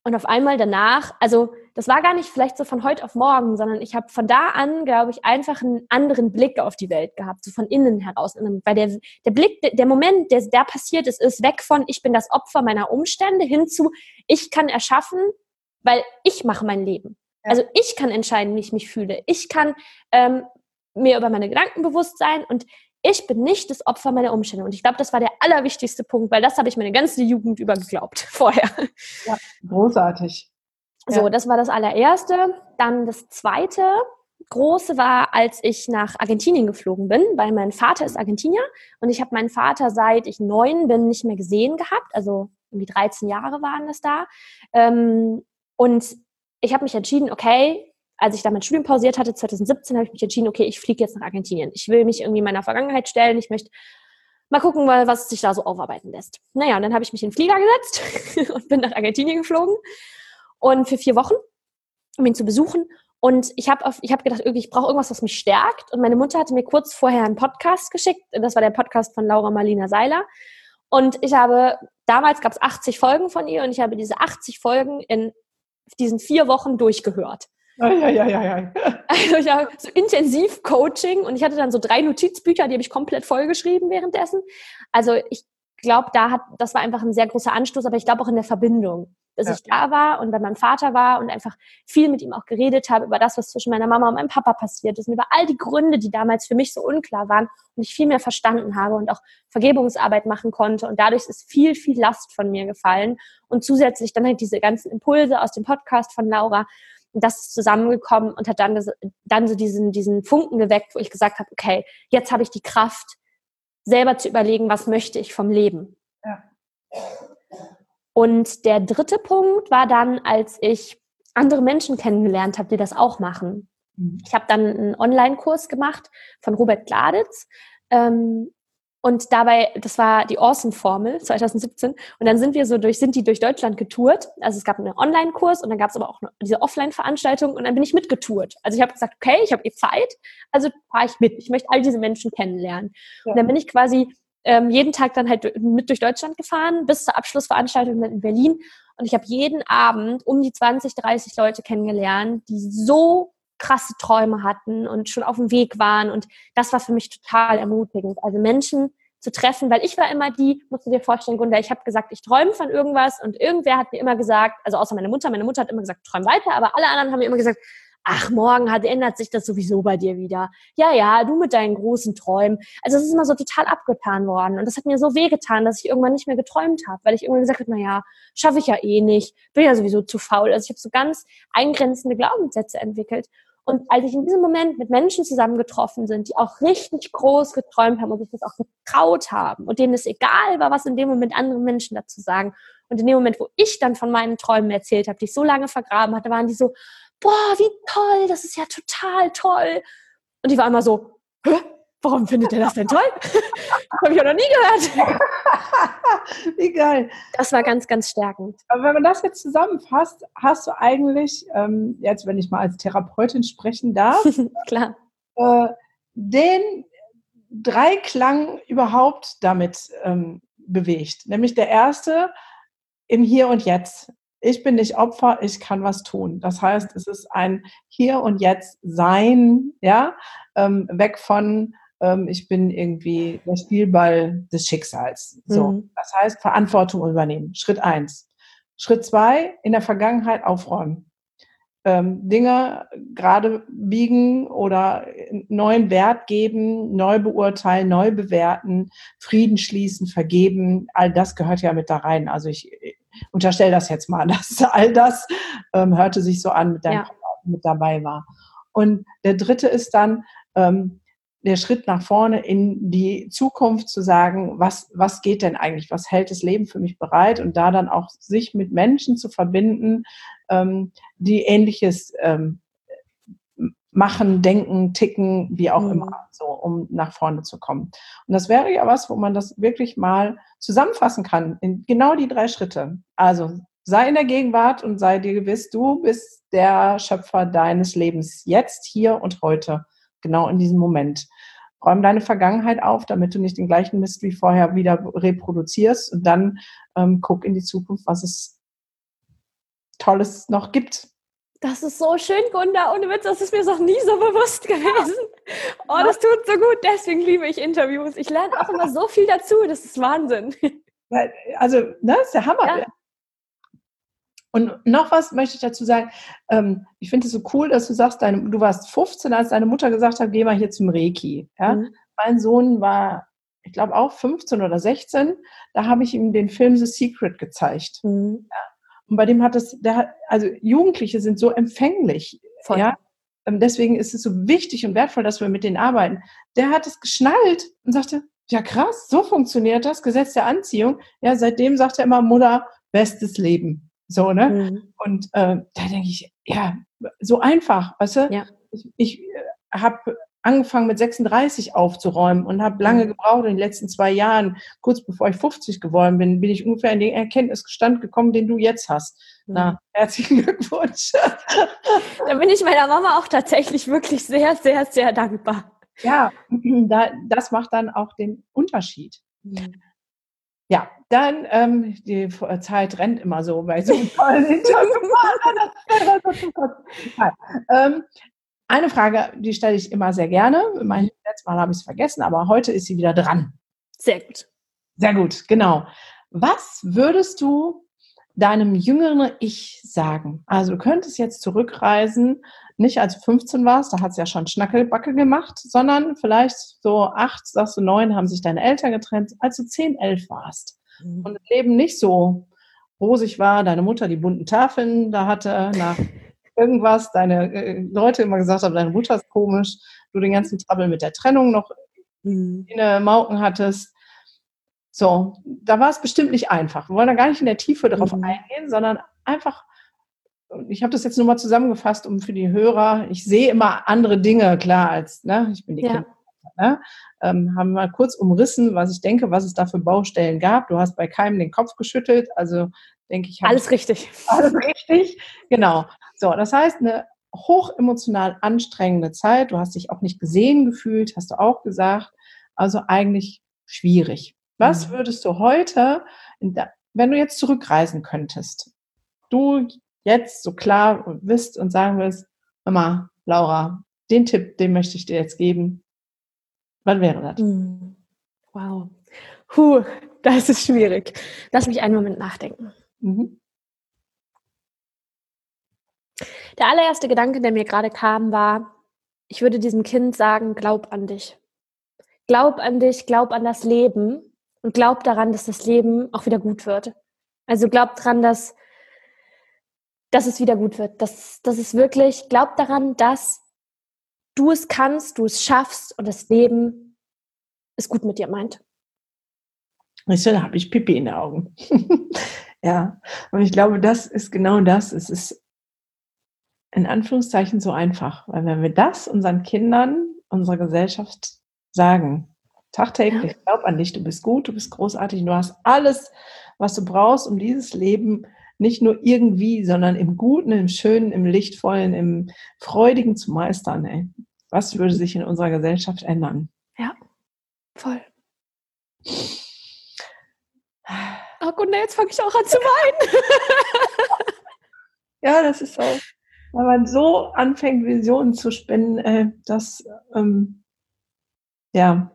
B: Und auf einmal danach, also das war gar nicht vielleicht so von heute auf morgen, sondern ich habe von da an, glaube ich, einfach einen anderen Blick auf die Welt gehabt, so von innen heraus. Weil der Blick, der Moment, der da passiert ist weg von, ich bin das Opfer meiner Umstände, hin zu, ich kann erschaffen, weil ich mache mein Leben. Ja. Also ich kann entscheiden, wie ich mich fühle. Ich kann mir über meine Gedanken bewusst sein und ich bin nicht das Opfer meiner Umstände. Und ich glaube, das war der allerwichtigste Punkt, weil das habe ich meine ganze Jugend über geglaubt vorher.
A: Ja, großartig.
B: So,
A: ja.
B: Das war das allererste. Dann das zweite große war, als ich nach Argentinien geflogen bin, weil mein Vater ist Argentinier und ich habe meinen Vater, seit ich 9 bin, nicht mehr gesehen gehabt. Also irgendwie 13 Jahre waren das da. Und ich habe mich entschieden, okay, als ich da mein Studium pausiert hatte, 2017, habe ich mich entschieden, okay, ich fliege jetzt nach Argentinien. Ich will mich irgendwie meiner Vergangenheit stellen. Ich möchte mal gucken, was sich da so aufarbeiten lässt. Naja, und dann habe ich mich in den Flieger gesetzt und bin nach Argentinien geflogen. Und für 4 Wochen, um ihn zu besuchen. Und ich hab gedacht, ich brauche irgendwas, was mich stärkt. Und meine Mutter hatte mir kurz vorher einen Podcast geschickt. Das war der Podcast von Laura Marlina Seiler. Und damals gab es 80 Folgen von ihr und ich habe diese 80 Folgen in diesen 4 Wochen durchgehört.
A: Ja.
B: Also ich habe so intensiv Coaching und ich hatte dann so 3 Notizbücher, die habe ich komplett vollgeschrieben währenddessen. Also ich glaube, das war einfach ein sehr großer Anstoß, aber ich glaube auch in der Verbindung, dass ich da war und bei meinem Vater war und einfach viel mit ihm auch geredet habe über das, was zwischen meiner Mama und meinem Papa passiert ist und über all die Gründe, die damals für mich so unklar waren und ich viel mehr verstanden habe und auch Vergebungsarbeit machen konnte und dadurch ist viel, viel Last von mir gefallen und zusätzlich dann halt diese ganzen Impulse aus dem Podcast von Laura. Und das ist zusammengekommen und hat dann so diesen Funken geweckt, wo ich gesagt habe, okay, jetzt habe ich die Kraft, selber zu überlegen, was möchte ich vom Leben.
A: Ja.
B: Und der dritte Punkt war dann, als ich andere Menschen kennengelernt habe, die das auch machen. Ich habe dann einen Online-Kurs gemacht von Robert Gladitz. Und dabei, das war die Awesome-Formel 2017. Und dann sind die durch Deutschland getourt. Also es gab einen Online-Kurs und dann gab es aber auch diese Offline-Veranstaltung und dann bin ich mitgetourt. Also ich habe gesagt, okay, ich habe Zeit, also fahre ich mit. Ich möchte all diese Menschen kennenlernen. Ja. Und dann bin ich quasi jeden Tag dann halt mit durch Deutschland gefahren, bis zur Abschlussveranstaltung dann in Berlin. Und ich habe jeden Abend um die 20, 30 Leute kennengelernt, die so krasse Träume hatten und schon auf dem Weg waren. Und das war für mich total ermutigend. Also Menschen zu treffen, weil ich war immer musst du dir vorstellen, Gunda, ich habe gesagt, ich träume von irgendwas und irgendwer hat mir immer gesagt, also außer meine Mutter hat immer gesagt, träum weiter, aber alle anderen haben mir immer gesagt, ach, morgen ändert sich das sowieso bei dir wieder. Ja, du mit deinen großen Träumen. Also es ist immer so total abgetan worden. Und das hat mir so wehgetan, dass ich irgendwann nicht mehr geträumt habe, weil ich irgendwann gesagt habe, naja, schaffe ich ja eh nicht, bin ja sowieso zu faul. Also ich habe so ganz eingrenzende Glaubenssätze entwickelt. Und als ich in diesem Moment mit Menschen zusammengetroffen bin, die auch richtig groß geträumt haben und sich das auch getraut haben und denen es egal war, was in dem Moment andere Menschen dazu sagen. Und in dem Moment, wo ich dann von meinen Träumen erzählt habe, die ich so lange vergraben hatte, waren die so, boah, wie toll, das ist ja total toll. Und die war immer so, hä? Warum findet ihr das denn toll? Das habe ich ja noch nie gehört.
A: Wie geil.
B: Das war ganz, ganz stärkend.
A: Aber wenn man das jetzt zusammenfasst, hast du eigentlich, jetzt wenn ich mal als Therapeutin sprechen darf,
B: klar,
A: den Dreiklang überhaupt damit bewegt. Nämlich der erste, im Hier und Jetzt. Ich bin nicht Opfer, ich kann was tun. Das heißt, es ist ein Hier und Jetzt Sein, ja, weg von ich bin irgendwie der Spielball des Schicksals. So. Das heißt, Verantwortung übernehmen. Schritt 1. Schritt 2, in der Vergangenheit aufräumen. Dinge gerade biegen oder neuen Wert geben, neu beurteilen, neu bewerten, Frieden schließen, vergeben. All das gehört ja mit da rein. Also ich unterstelle das jetzt mal, dass all das hörte sich so an, mit deinem Papa mit dabei war. Und der dritte ist dann der Schritt nach vorne in die Zukunft zu sagen, was geht denn eigentlich, was hält das Leben für mich bereit und da dann auch sich mit Menschen zu verbinden, die Ähnliches machen, denken, ticken, wie auch immer, so, um nach vorne zu kommen. Und das wäre ja was, wo man das wirklich mal zusammenfassen kann, in genau die 3 Schritte. Also sei in der Gegenwart und sei dir gewiss, du bist der Schöpfer deines Lebens, jetzt, hier und heute, genau in diesem Moment. Räum deine Vergangenheit auf, damit du nicht den gleichen Mist wie vorher wieder reproduzierst und dann guck in die Zukunft, was es Tolles noch gibt.
B: Das ist so schön, Gunda. Ohne Witz, das ist mir noch nie so bewusst gewesen. Oh, das tut so gut. Deswegen liebe ich Interviews. Ich lerne auch immer so viel dazu. Das ist Wahnsinn.
A: Also, das ist der Hammer.
B: Ja.
A: Und noch was möchte ich dazu sagen. Ich finde es so cool, dass du sagst, du warst 15, als deine Mutter gesagt hat, geh mal hier zum Reiki. Ja? Mein Sohn war, ich glaube, auch 15 oder 16. Da habe ich ihm den Film The Secret gezeigt. Ja? Und bei dem also Jugendliche sind so empfänglich.
B: Voll.
A: Ja? Deswegen ist es so wichtig und wertvoll, dass wir mit denen arbeiten. Der hat es geschnallt und sagte, ja krass, so funktioniert das, Gesetz der Anziehung. Ja, seitdem sagt er immer, Mutter, bestes Leben. So, ne? Und da denke ich, ja, so einfach, weißt du?
B: Ja.
A: Ich habe angefangen mit 36 aufzuräumen und habe lange gebraucht in den letzten 2 Jahren, kurz bevor ich 50 geworden bin, bin ich ungefähr in den Erkenntnisstand gekommen, den du jetzt hast. Na, herzlichen Glückwunsch.
B: Da bin ich meiner Mama auch tatsächlich wirklich sehr, sehr, sehr dankbar.
A: Ja, das macht dann auch den Unterschied. Ja, dann, die Zeit rennt immer so bei so einem tollen Interview. Eine Frage, die stelle ich immer sehr gerne. Letztes Mal habe ich es vergessen, aber heute ist sie wieder dran.
B: Sehr gut.
A: Sehr gut, genau. Was würdest du deinem jüngeren Ich sagen? Also du könntest jetzt zurückreisen, nicht als du 15 warst, da hat es ja schon Schnackelbacke gemacht, sondern vielleicht so 8, sagst du 9, haben sich deine Eltern getrennt, als du 10, 11 warst. Und das Leben nicht so rosig war, deine Mutter die bunten Tafeln da hatte, nach irgendwas, deine Leute immer gesagt haben, deine Mutter ist komisch, du den ganzen Trouble mit der Trennung noch in der Mauken hattest. So, da war es bestimmt nicht einfach. Wir wollen da gar nicht in der Tiefe darauf eingehen, sondern einfach, ich habe das jetzt nur mal zusammengefasst, um für die Hörer, ich sehe immer andere Dinge, klar, als, ne, ich bin die Kinder. Ne? Haben mal kurz umrissen, was ich denke, was es da für Baustellen gab. Du hast bei keinem den Kopf geschüttelt, also denke ich,
B: alles richtig.
A: Alles richtig, genau. So, das heißt, eine hochemotional anstrengende Zeit. Du hast dich auch nicht gesehen gefühlt, hast du auch gesagt. Also eigentlich schwierig. Was würdest du heute, wenn du jetzt zurückreisen könntest, du jetzt so klar bist und sagen willst, Mama, Laura, den Tipp, den möchte ich dir jetzt geben. Wann wäre das?
B: Wow. Das ist schwierig. Lass mich einen Moment nachdenken. Der allererste Gedanke, der mir gerade kam, war, ich würde diesem Kind sagen, glaub an dich. Glaub an dich, glaub an das Leben und glaub daran, dass das Leben auch wieder gut wird. Also glaub daran, dass es wieder gut wird. Das ist wirklich, glaub daran, dass du es kannst, du es schaffst und das Leben es gut mit dir meint.
A: Da habe ich Pipi in den Augen. Ja, und ich glaube, das ist genau das. Es ist in Anführungszeichen so einfach, weil wenn wir das unseren Kindern, unserer Gesellschaft sagen, tagtäglich, glaub an dich, du bist gut, du bist großartig, du hast alles, was du brauchst, um dieses Leben nicht nur irgendwie, sondern im Guten, im Schönen, im Lichtvollen, im Freudigen zu meistern. Ey. Was würde sich in unserer Gesellschaft ändern?
B: Ja, voll. Oh Gott, jetzt fange ich auch an zu weinen.
A: Ja, das ist so. Wenn man so anfängt, Visionen zu spinnen, ja.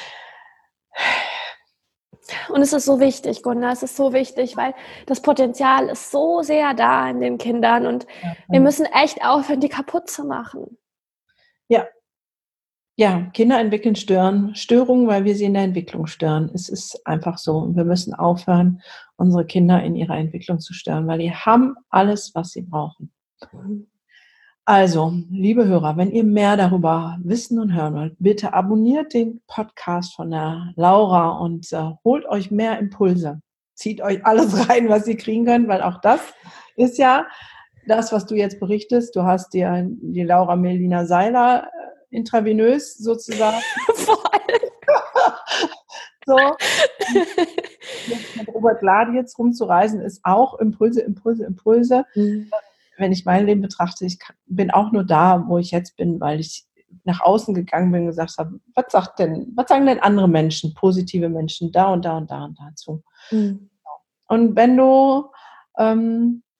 B: Und es ist so wichtig, Gunda, es ist so wichtig, weil das Potenzial ist so sehr da in den Kindern und wir müssen echt aufhören, die kaputt zu machen.
A: Ja. Ja, Kinder entwickeln Störungen, weil wir sie in der Entwicklung stören. Es ist einfach so. Und wir müssen aufhören, unsere Kinder in ihrer Entwicklung zu stören, weil die haben alles, was sie brauchen. Also, liebe Hörer, wenn ihr mehr darüber wissen und hören wollt, bitte abonniert den Podcast von der Laura und holt euch mehr Impulse. Zieht euch alles rein, was ihr kriegen könnt, weil auch das ist ja das, was du jetzt berichtest. Du hast dir die Laura Melina Seiler intravenös sozusagen.
B: Voll.
A: So. Mit Robert Glad jetzt rumzureisen, ist auch Impulse. Wenn ich mein Leben betrachte, ich bin auch nur da, wo ich jetzt bin, weil ich nach außen gegangen bin und gesagt habe, was sagen denn andere Menschen, positive Menschen, da und da und da und dazu. Und wenn du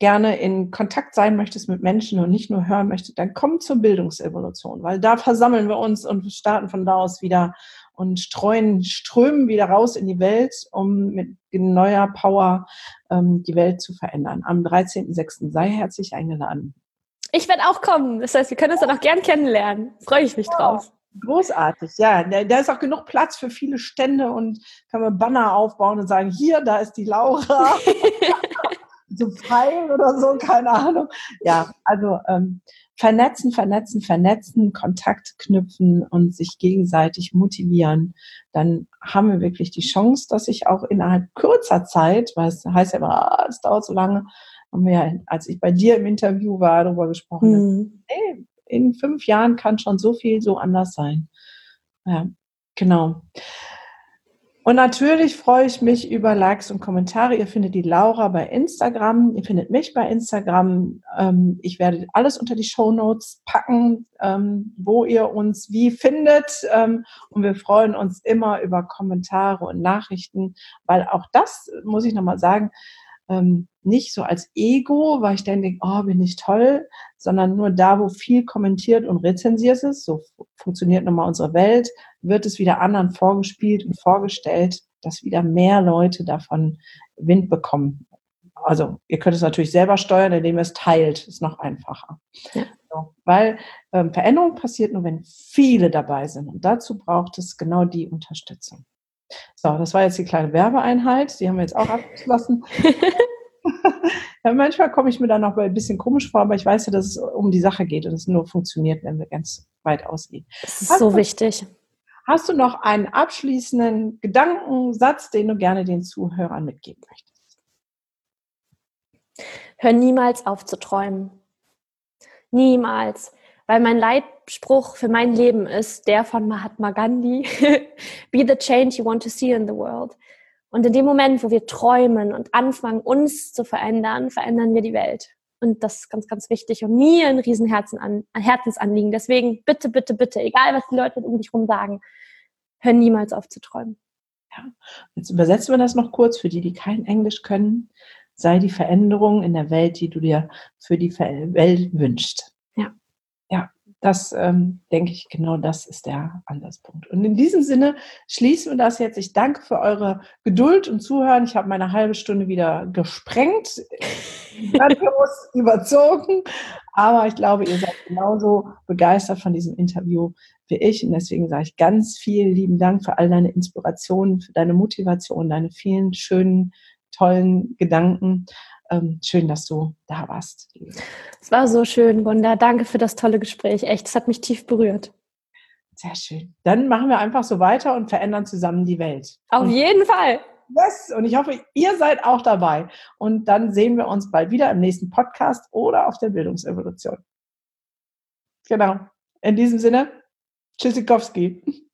A: gerne in Kontakt sein möchtest mit Menschen und nicht nur hören möchtest, dann komm zur Bildungsevolution, weil da versammeln wir uns und starten von da aus wieder und strömen wieder raus in die Welt, um mit neuer Power die Welt zu verändern. Am 13.06. sei herzlich eingeladen.
B: Ich werde auch kommen. Das heißt, wir können uns dann auch gern kennenlernen. Freue ich mich drauf.
A: Großartig, ja. Da ist auch genug Platz für viele Stände und kann man Banner aufbauen und sagen, hier, da ist die Laura. So Pfeil oder so, keine Ahnung. Ja, also vernetzen, Kontakt knüpfen und sich gegenseitig motivieren. Dann haben wir wirklich die Chance, dass ich auch innerhalb kurzer Zeit, weil es heißt ja immer, es dauert so lange, haben wir ja, als ich bei dir im Interview war, darüber gesprochen, hey, in 5 Jahren kann schon so viel so anders sein. Ja, genau. Und natürlich freue ich mich über Likes und Kommentare. Ihr findet die Laura bei Instagram, ihr findet mich bei Instagram. Ich werde alles unter die Shownotes packen, wo ihr uns wie findet. Und wir freuen uns immer über Kommentare und Nachrichten, weil auch das, muss ich nochmal sagen, nicht so als Ego, weil ich dann denke, oh, bin ich toll, sondern nur da, wo viel kommentiert und rezensiert ist, so funktioniert nun mal unsere Welt, wird es wieder anderen vorgespielt und vorgestellt, dass wieder mehr Leute davon Wind bekommen. Also ihr könnt es natürlich selber steuern, indem ihr es teilt, ist noch einfacher. Ja. So, weil Veränderung passiert nur, wenn viele dabei sind und dazu braucht es genau die Unterstützung. So, das war jetzt die kleine Werbeeinheit, die haben wir jetzt auch abgeschlossen. Ja, manchmal komme ich mir dann noch ein bisschen komisch vor, aber ich weiß ja, dass es um die Sache geht und es nur funktioniert, wenn wir ganz weit ausgehen.
B: Das ist so wichtig.
A: Hast du noch einen abschließenden Gedankensatz, den du gerne den Zuhörern mitgeben möchtest?
B: Hör niemals auf zu träumen. Niemals. Weil mein Leitspruch für mein Leben ist der von Mahatma Gandhi. Be the change you want to see in the world. Und in dem Moment, wo wir träumen und anfangen, uns zu verändern, verändern wir die Welt. Und das ist ganz, ganz wichtig und mir ein riesen Herzensanliegen. Deswegen bitte, bitte, bitte, egal was die Leute um dich herum sagen, hör niemals auf zu träumen.
A: Ja. Jetzt übersetzen wir das noch kurz für die kein Englisch können. Sei die Veränderung in der Welt, die du dir für die Welt wünschst.
B: Ja.
A: Ja, das denke ich, genau das ist der Ansatzpunkt. Und in diesem Sinne schließen wir das jetzt. Ich danke für eure Geduld und Zuhören. Ich habe meine halbe Stunde wieder gesprengt, grandios überzogen, aber ich glaube, ihr seid genauso begeistert von diesem Interview wie ich und deswegen sage ich ganz vielen lieben Dank für all deine Inspirationen, für deine Motivation, deine vielen schönen, tollen Gedanken. Schön, dass du da warst.
B: Es war so schön, Gunda. Danke für das tolle Gespräch. Echt, es hat mich tief berührt.
A: Sehr schön. Dann machen wir einfach so weiter und verändern zusammen die Welt.
B: Auf jeden Fall.
A: Yes, und ich hoffe, ihr seid auch dabei. Und dann sehen wir uns bald wieder im nächsten Podcast oder auf der Bildungsevolution. Genau. In diesem Sinne, Tschüssikowski.